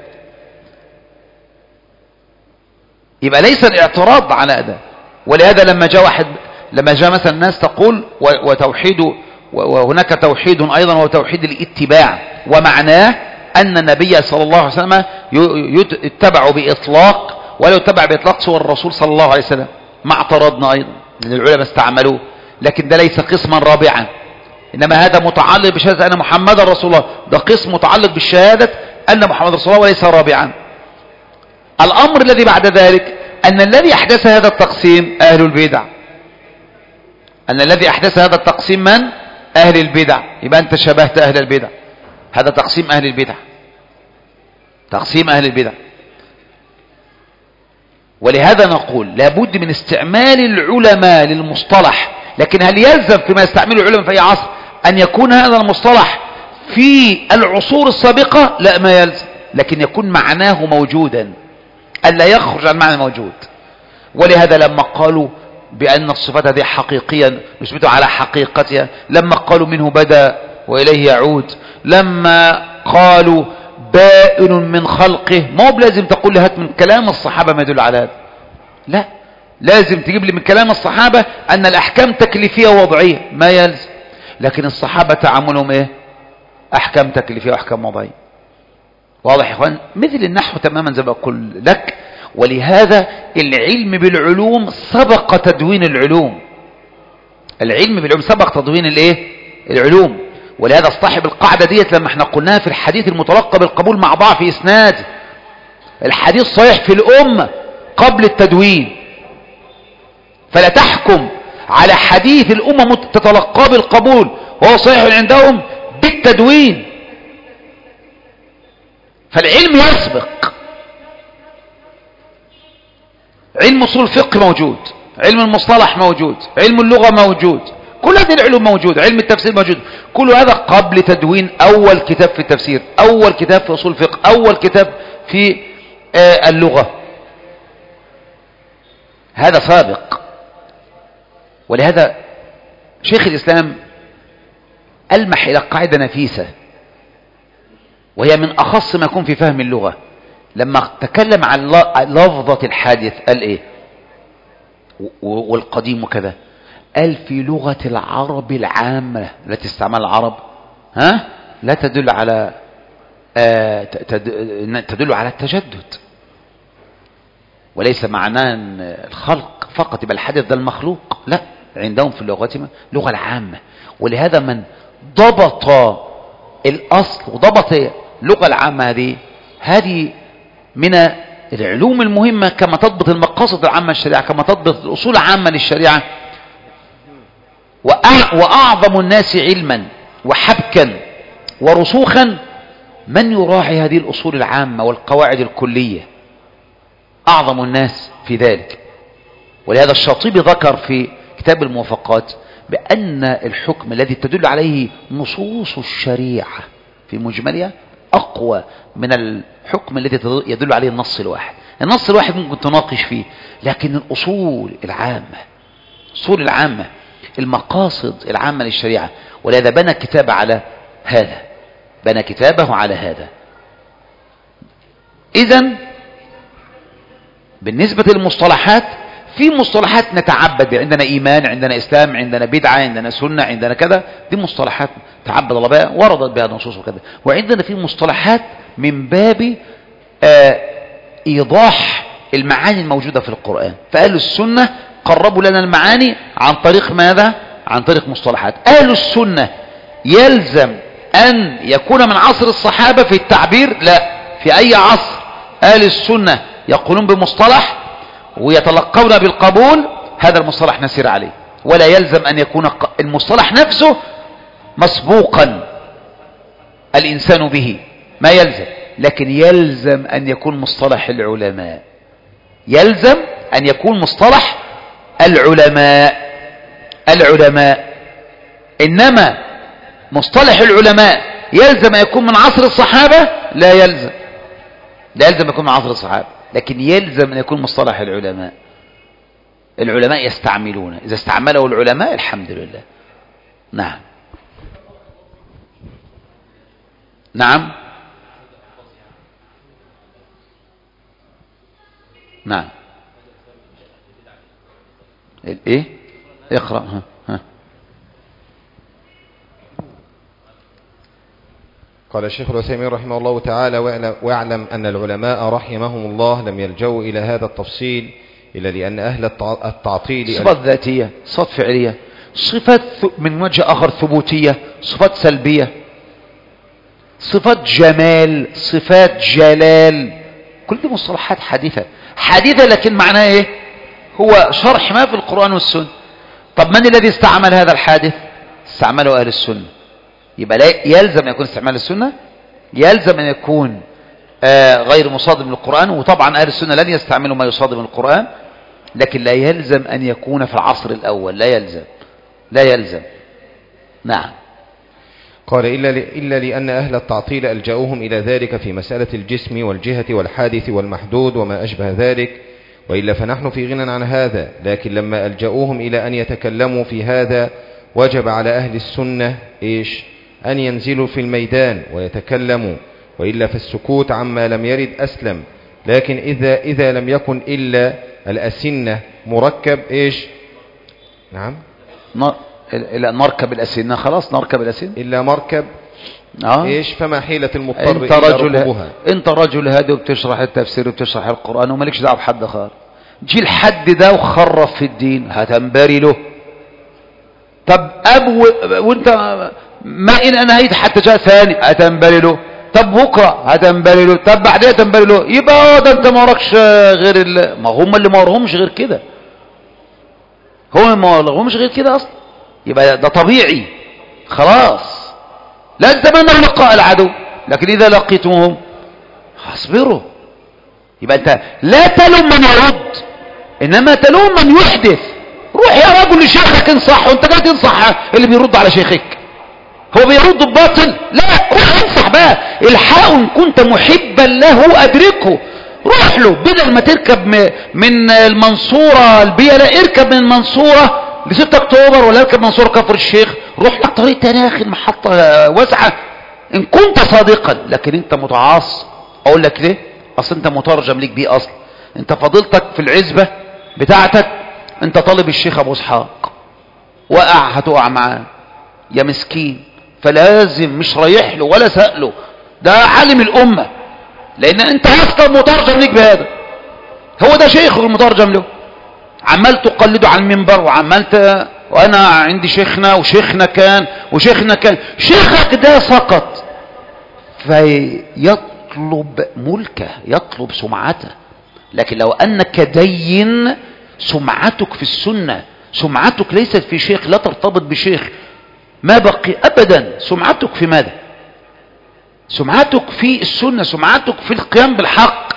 A: يبقى ليس الاعتراض على هذا. ولهذا لما جاء واحد، لما جاء مثلا الناس تقول وتوحيد، وهناك توحيد أيضا هو توحيد الاتباع، ومعناه أن النبي صلى الله عليه وسلم يتبع بإطلاق ولا يتبع بإطلاق سوى الرسول صلى الله عليه وسلم. ما اعترضنا أيضا لأن العلماء استعملوه، لكن ده ليس قسما رابعا، إنما هذا متعلق بشهادة أن محمد رسول الله، ده قسم متعلق بالشهادة أن محمد رسول الله وليس رابعا. الأمر الذي بعد ذلك أن الذي أحدث هذا التقسيم أهل البدع، أن الذي أحدث هذا التقسيم من؟ أهل البدع. يبقى أنت شبهت أهل البدع، هذا تقسيم أهل البدع، تقسيم أهل البدع. ولهذا نقول لابد من استعمال العلماء للمصطلح، لكن هل يلزم فيما يستعمله العلماء في أي عصر أن يكون هذا المصطلح في العصور السابقة؟ لا، ما يلزم، لكن يكون معناه موجودا، ألا يخرج عن معنى موجود. ولهذا لما قالوا بأن الصفات هذه حقيقيا نثبتها على حقيقتها، لما قالوا منه بدأ وإليه يعود، لما قالوا بائن من خلقه، ما هو لازم تقول لي هات من كلام الصحابة ما يدل على هذا، لا، لازم تجيب لي من كلام الصحابة أن الأحكام تكليفية ووضعية، ما يلزم. لكن الصحابة تعاملهم إيه؟ أحكام تكليفية وأحكام وضعية. واضح يا إخوان؟ مثل النحو تماما زي ما أقول لك. ولهذا العلم بالعلوم سبق تدوين العلوم، العلم بالعلوم سبق تدوين الايه؟ العلوم. ولهذا اصطحب القاعدة ديت لما احنا قلناها في الحديث المتلقى بالقبول مع ضعف اسناد. الحديث صحيح في الأمة قبل التدوين، فلا تحكم على حديث الأمة تتلقاه بالقبول وهو صحيح عندهم بالتدوين. فالعلم يسبق. علم اصول الفقه موجود، علم المصطلح موجود، علم اللغة موجود، كل هذه العلوم موجودة، علم التفسير موجود، كل هذا قبل تدوين أول كتاب في التفسير، أول كتاب في أصول الفقه، أول كتاب في اللغة. هذا سابق. ولهذا شيخ الإسلام ألمح إلى قاعدة نفيسة، وهي من أخص ما يكون في فهم اللغة. لما تكلم عن لفظة الحادث قال إيه؟ والقديم وكذا، قال في لغة العرب العامة التي استعمل العرب ها لا تدل على آه تدل على التجدد، وليس معناه الخلق فقط، بل الحدث ده المخلوق، لا، عندهم في اللغة لغة العامة. ولهذا من ضبط الأصل وضبط اللغة العامة هذه هذه من العلوم المهمة، كما تضبط المقاصد العامة للشريعة، كما تضبط الأصول العامة للشريعة. وأعظم الناس علما وحبكا ورسوخا من يراعي هذه الأصول العامة والقواعد الكلية، أعظم الناس في ذلك. ولهذا الشاطبي ذكر في كتاب الموافقات بأن الحكم الذي تدل عليه نصوص الشريعة في مجملها أقوى من الحكم الذي يدل عليه النص الواحد. النص الواحد ممكن تناقش فيه، لكن الأصول العامة، الأصول العامة، المقاصد العامة للشريعة. ولهذا بنى كتاب على هذا، بنى كتابه على هذا. إذن بالنسبة للمصطلحات، في مصطلحات نتعبد، عندنا إيمان، عندنا إسلام، عندنا بدعة، عندنا سنة، عندنا كذا، دي مصطلحات تعبد الله بها وردت بها النصوص وكذا. وعندنا في مصطلحات من باب آه إيضاح المعاني الموجودة في القرآن. فأهل السنة قربوا لنا المعاني عن طريق ماذا؟ عن طريق مصطلحات. أهل السنة يلزم أن يكون من عصر الصحابة في التعبير؟ لا، في أي عصر أهل السنة يقولون بمصطلح ويتلقون بالقبول، هذا المصطلح نسير عليه، ولا يلزم أن يكون المصطلح نفسه مسبوقا الإنسان به، ما يلزم، لكن يلزم أن يكون مصطلح العلماء، يلزم أن يكون مصطلح العلماء العلماء إنما مصطلح العلماء يلزم أن يكون من عصر الصحابة؟ لا يلزم، لا يلزم يكون من عصر الصحابة، لكن يلزم أن يكون مصطلح العلماء. العلماء يستعملونه، إذا استعمله العلماء الحمد لله. نعم نعم نعم ايه اقرأ. ها ها
B: قال الشيخ العثيمين رحمه الله تعالى: واعلم أن العلماء رحمهم الله لم يلجوا إلى هذا التفصيل إلا لأن أهل التعطيل
A: صفات ذاتية، صفات فعلية، صفات من وجه آخر ثبوتية، صفات سلبية، صفات جمال، صفات جلال، كل دي مصطلحات حديثة حديثة، لكن معناها ايه؟ هو شرح ما في القرآن والسنة. طب من الذي استعمل هذا الحادث؟ استعمله أهل السنة. يبقى لا يلزم أن يكون استعمال السنة، يلزم أن يكون آه غير مصادم للقرآن، وطبعا أهل السنة لن يستعملوا ما يصادم القرآن، لكن لا يلزم أن يكون في العصر الأول، لا يلزم لا يلزم. نعم.
B: قال إلا, إلا لأن أهل التعطيل ألجأوهم إلى ذلك في مسألة الجسم والجهة والحادث والمحدود وما أشبه ذلك، وإلا فنحن في غنى عن هذا. لكن لما ألجأوهم إلى أن يتكلموا في هذا وجب على أهل السنة إيش؟ أن ينزلوا في الميدان ويتكلموا، وإلا فالسكوت عما لم يرد أسلم. لكن إذا, إذا لم يكن إلا الأسنة مركب إيش؟ نعم
A: إلا نركب الأسنة، خلاص نركب الأسنة،
B: إلا مركب آه. إيش؟ فما حيلة المضطر
A: انت
B: إلا
A: رجل
B: ركوبها.
A: انت رجل هادي وبتشرح التفسير وبتشرح القرآن ومالكش دعوه بحد خالص، جي الحد ده وخرف في الدين هتنبري له. طب أبو وانت ما إن أنهيت حتى جاء ثاني هتنبري له، طب بكرة هتنبري له، طب بعدين هتنبري له، يبقى ده انت ما وراكش غير ال... ما هم اللي ما وراهمش غير كده، هم ما وراهمش غير كده أصلا، يبقى ده طبيعي خلاص. لا تتمنوا لقاء العدو، لكن إذا لقيتموهم فاصبروا. يبقى أنت لا تلوم من يرد، إنما تلوم من يحدث. روح يا رجل لشيخك انصح، وانت جاي تنصح اللي بيرد على شيخك، هو بيرد بباطل؟ لا، روح انصح بقى، الحقه إن كنت محبا له أدركه، روح له، بدل ما تركب من المنصورة البيئة، لا اركب من المنصورة ل ستة اكتوبر ولا اركب منصور كفر الشيخ، روح لك طريق تاني يا اخي، المحطة واسعة ان كنت صادقا. لكن انت متعاص، اقول لك ليه؟ اصل انت مترجم ليك بيه. اصل انت فضيلتك في العزبة بتاعتك انت طالب الشيخ ابو اسحاق، وقع هتقع معاه يا مسكين، فلازم مش رايح له ولا سأله، ده عالم الامة، لان انت اصلا مترجم ليك بهذا، هو ده شيخ المترجم له، عمال تقلده على المنبر وعمال ت... وانا عندي شيخنا وشيخنا كان وشيخنا كان. شيخك ده سقط فيطلب ملكه، يطلب سمعته. لكن لو انك دين، سمعتك في السنة، سمعتك ليست في شيخ، لا ترتبط بشيخ ما بقي ابدا. سمعتك في ماذا؟ سمعتك في السنة، سمعتك في القيام بالحق.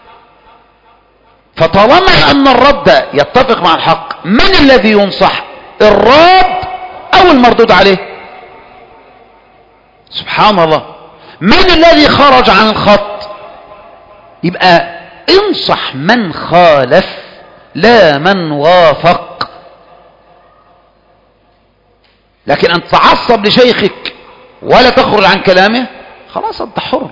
A: فطالما ان الرد يتفق مع الحق، من الذي ينصح؟ الراد او المردود عليه؟ سبحان الله. من الذي خرج عن الخط؟ يبقى انصح من خالف لا من وافق. لكن ان تعصب لشيخك ولا تخرج عن كلامه، خلاص انت حر.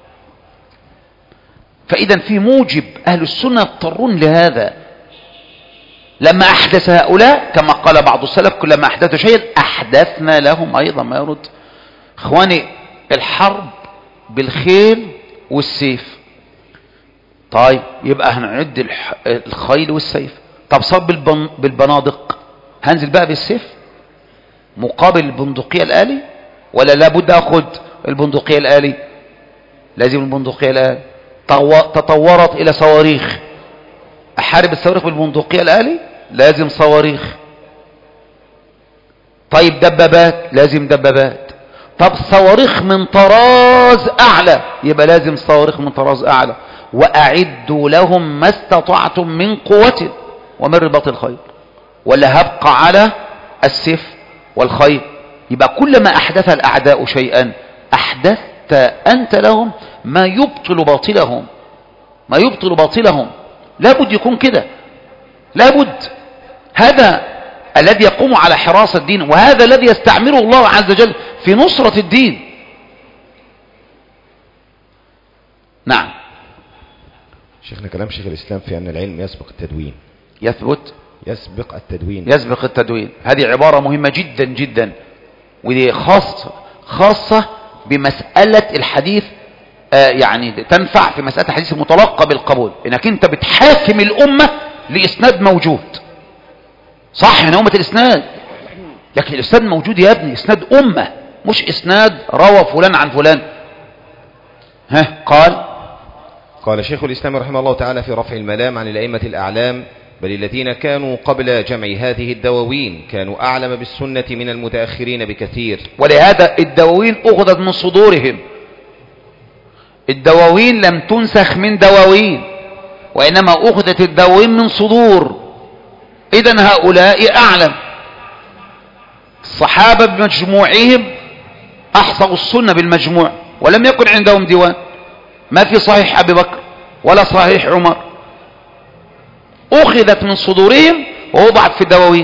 A: فاذا في موجب اهل السنة يضطرون لهذا. لما احدث هؤلاء كما قال بعض السلف، كلما احدثوا شيئا احدثنا لهم ايضا ما يرد. اخواني، الحرب بالخيل والسيف، طيب يبقى هنعد الخيل والسيف. طب صب بالبنادق، هنزل بقى بالسيف مقابل البندقية الآلي، ولا لابد اخد البندقية الآلي؟ لازم البندقية الآلي. تطورت الى صواريخ، احارب الصواريخ بالبندقية الآلي؟ لازم صواريخ. طيب دبابات، لازم دبابات. طب صواريخ من طراز اعلى، يبقى لازم صواريخ من طراز اعلى. واعدوا لهم ما استطعتم من قوة ومن رباط الخيل. ولا هبقى على السيف والخيل؟ يبقى كلما احدث الاعداء شيئا احدثت انت لهم ما يبطل باطلهم، ما يبطل باطلهم. لابد يكون كده، لابد. هذا الذي يقوم على حراسة الدين، وهذا الذي يستعمله الله عز وجل في نصرة الدين. نعم.
B: شيخنا، كلام شيخ الإسلام في أن العلم يسبق التدوين.
A: يثبت
B: يسبق التدوين.
A: يسبق التدوين، هذه عبارة مهمة جدا جدا، ودي خاصة خاصة بمسألة الحديث. آه يعني تنفع في مسألة الحديث المتلقى بالقبول، انك انت بتحاكم الأمة لإسناد موجود. صح، هنا أمة الإسناد، لكن الإسناد موجود يا ابني، إسناد أمة، مش إسناد روى فلان عن فلان. ها قال
B: قال شيخ الإسلام رحمه الله تعالى في رفع الملام عن الأئمة الأعلام: بل الذين كانوا قبل جمع هذه الدواوين كانوا أعلم بالسنة من المتأخرين بكثير.
A: ولهذا الدواوين أخذت من صدورهم. الدواوين لم تنسخ من دواوين، وإنما أخذت الدواوين من صدور. إذن هؤلاء أعلم. الصحابة بمجموعهم أحصوا السنة بالمجموع، ولم يكن عندهم ديوان. ما في صحيح أبي بكر ولا صحيح عمر، أخذت من صدورهم ووضعت في الدواوين.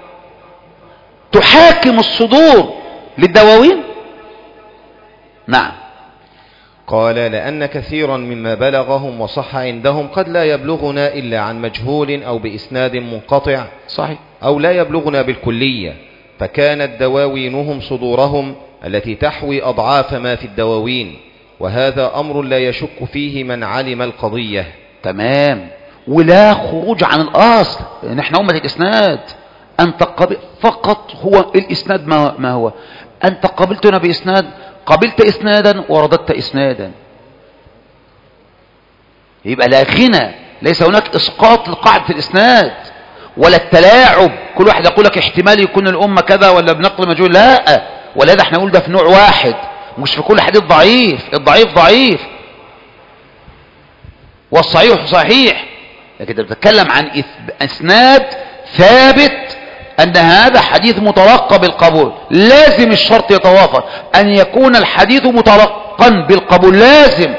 A: تحاكم الصدور للدواوين؟ نعم.
B: قال: لأن كثيرا مما بلغهم وصح عندهم قد لا يبلغنا إلا عن مجهول أو بإسناد منقطع،
A: صحيح،
B: أو لا يبلغنا بالكلية، فكانت دواوينهم صدورهم التي تحوي أضعاف ما في الدواوين، وهذا أمر لا يشك فيه من علم القضية.
A: تمام. ولا خروج عن الأصل، نحن أمة الإسناد. أنت قبل فقط هو الإسناد ما, ما هو أنت قبلتنا بإسناد، قبلت إسنادا ورددت إسنادا، يبقى لا غنى، ليس هناك إسقاط لقاعدة الإسناد ولا التلاعب. كل واحد يقول لك احتمال يكون الأمة كذا ولا بنقل مجهول، لا. ولهذا احنا نقول ده في نوع واحد، مش في كل حديث ضعيف. الضعيف ضعيف والصحيح صحيح، لكن انت بتتكلم عن اسناد ثابت ان هذا حديث متلقى بالقبول. لازم الشرط يتوافر ان يكون الحديث متلقا بالقبول، لازم.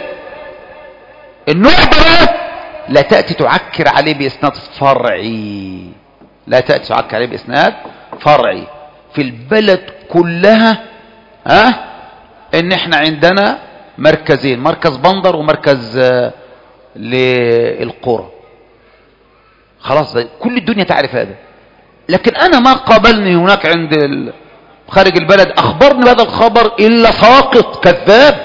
A: النوع ده لا تأتي تعكر عليه باسناد فرعي، لا تأتي تعك عليه بإسناد فرعي في البلد كلها، ها ان احنا عندنا مركزين، مركز بندر ومركز للقرى، خلاص كل الدنيا تعرف هذا. لكن انا ما قابلني هناك عند خارج البلد اخبرني بهذا الخبر الا ساقط كذاب،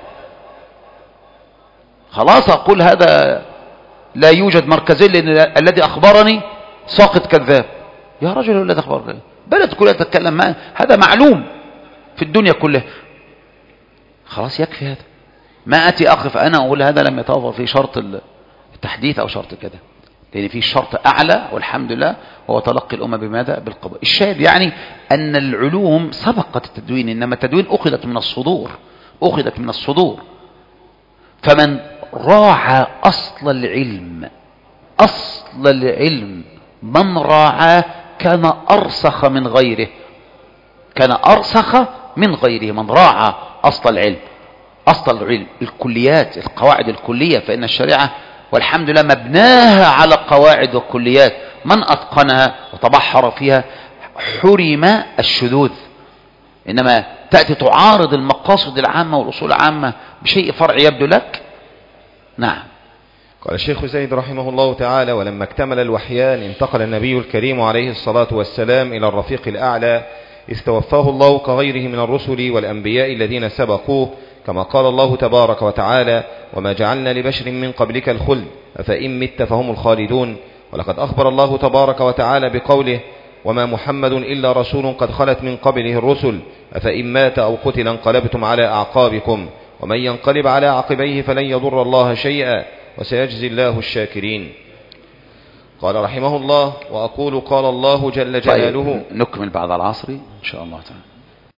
A: خلاص اقول هذا لا يوجد مركزين لان الذي اخبرني ساقط كذاب. يا رجل الذي اخبرني بلد كلها تتكلم معه، هذا معلوم في الدنيا كلها، خلاص يكفي هذا. ما اتي اقف انا اقول هذا لم يتوفر في شرط التحديث او شرط كذا، لان في شرط اعلى والحمد لله هو تلقي الامه بماذا؟ بالقبول. الشاهد يعني ان العلوم سبقت التدوين، انما التدوين اخذت من الصدور، اخذت من الصدور. فمن راعى اصل العلم، اصل العلم من راعاه كان ارسخ من غيره، كان ارسخ من غيره من راعى اصل العلم. اصل العلم الكليات، القواعد الكلية، فان الشريعة والحمد لله مبناها على قواعد وكليات، من اتقنها وتبحر فيها حرم الشذوذ. انما تأتي تعارض المقاصد العامة والاصول العامة بشيء فرعي يبدو لك. نعم.
B: قال الشيخ زيد رحمه الله تعالى: ولما اكتمل الوحيان انتقل النبي الكريم عليه الصلاة والسلام إلى الرفيق الأعلى، استوفاه الله كغيره من الرسل والأنبياء الذين سبقوه، كما قال الله تبارك وتعالى: وما جعلنا لبشر من قبلك الخلد أفإن مت فهم الخالدون. ولقد أخبر الله تبارك وتعالى بقوله: وما محمد إلا رسول قد خلت من قبله الرسل أفإن مات أو قتل انقلبتم على أعقابكم ومن ينقلب على عقبيه فلن يضر الله شيئا وسيجزي الله الشاكرين. قال رحمه الله: وأقول قال الله جل جلاله.
A: طيب نكمل بعد العصر إن شاء الله تعالى.